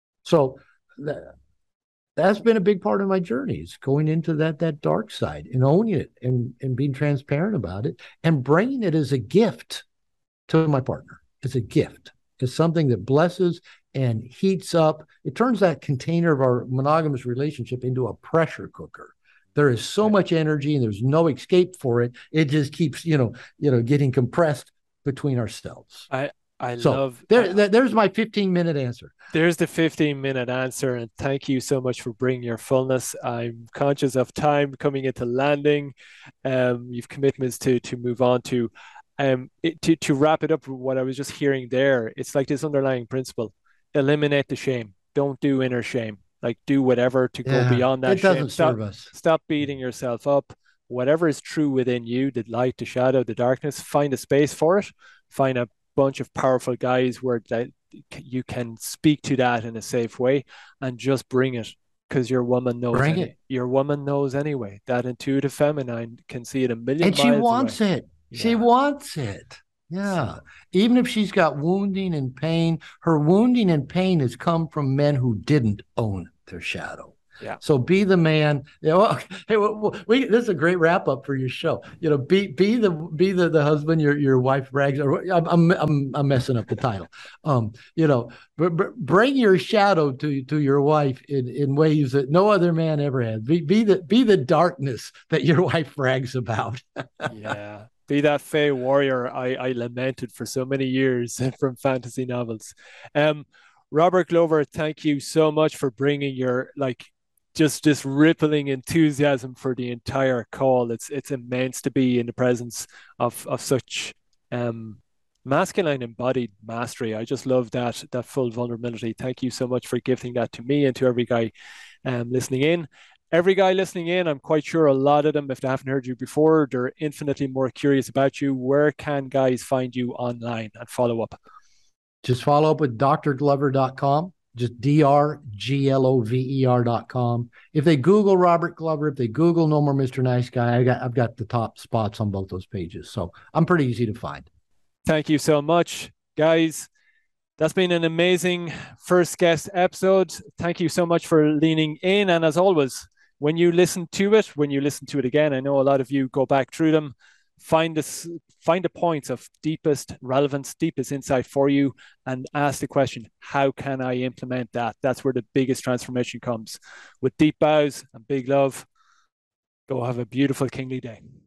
So that, that's been a big part of my journey, is going into that that dark side and owning it and, and being transparent about it and bringing it as a gift to my partner. It's a gift. It's something that blesses and heats up. It turns that container of our monogamous relationship into a pressure cooker. There is so much energy and there's no escape for it. It just keeps, you know, you know, getting compressed between ourselves. I, I so love there. I, there's my fifteen minute answer. There's the fifteen minute answer, and thank you so much for bringing your fullness. I'm conscious of time coming into landing. Um, you've commitments to to move on to. Um, it, to to wrap it up, what I was just hearing there, it's like this underlying principle: eliminate the shame. Don't do inner shame. Like, do whatever to yeah, go beyond that. It doesn't shame. Stop, serve us. Stop beating yourself up. Whatever is true within you, the light, the shadow, the darkness, find a space for it. Find a bunch of powerful guys where that you can speak to that in a safe way, and just bring it, because your woman knows. Bring any, it. Your woman knows anyway. That intuitive feminine can see it a million and miles she wants away. it. She yeah. wants it. Yeah. So, even if she's got wounding and pain, her wounding and pain has come from men who didn't own their shadow. Yeah. So be the man. You know, hey, we, this is a great wrap up for your show. You know, be be the be the, the husband your your wife brags. Or I'm I'm I'm messing up the title. Um, you know, b- b- bring your shadow to to your wife in, in ways that no other man ever has. Be be the be the darkness that your wife brags about. Yeah. Be that Fey warrior I, I lamented for so many years from fantasy novels. Um, Robert Glover, thank you so much for bringing your like just this rippling enthusiasm for the entire call. It's it's immense to be in the presence of of such um, masculine embodied mastery. I just love that that full vulnerability. Thank you so much for gifting that to me and to every guy um, listening in. Every guy listening in, I'm quite sure a lot of them, if they haven't heard you before, they're infinitely more curious about you. Where can guys find you online and follow up? Just follow up with D R glover dot com, just D R G L O V E R dot com. If they Google Robert Glover, if they Google No More Mister Nice Guy, I got, I've got the top spots on both those pages. So I'm pretty easy to find. Thank you so much, guys. That's been an amazing first guest episode. Thank you so much for leaning in. And as always, when you listen to it, when you listen to it again, I know a lot of you go back through them, find this, find the points of deepest relevance, deepest insight for you, and ask the question, how can I implement that? That's where the biggest transformation comes. With deep bows and big love, go have a beautiful kingly day.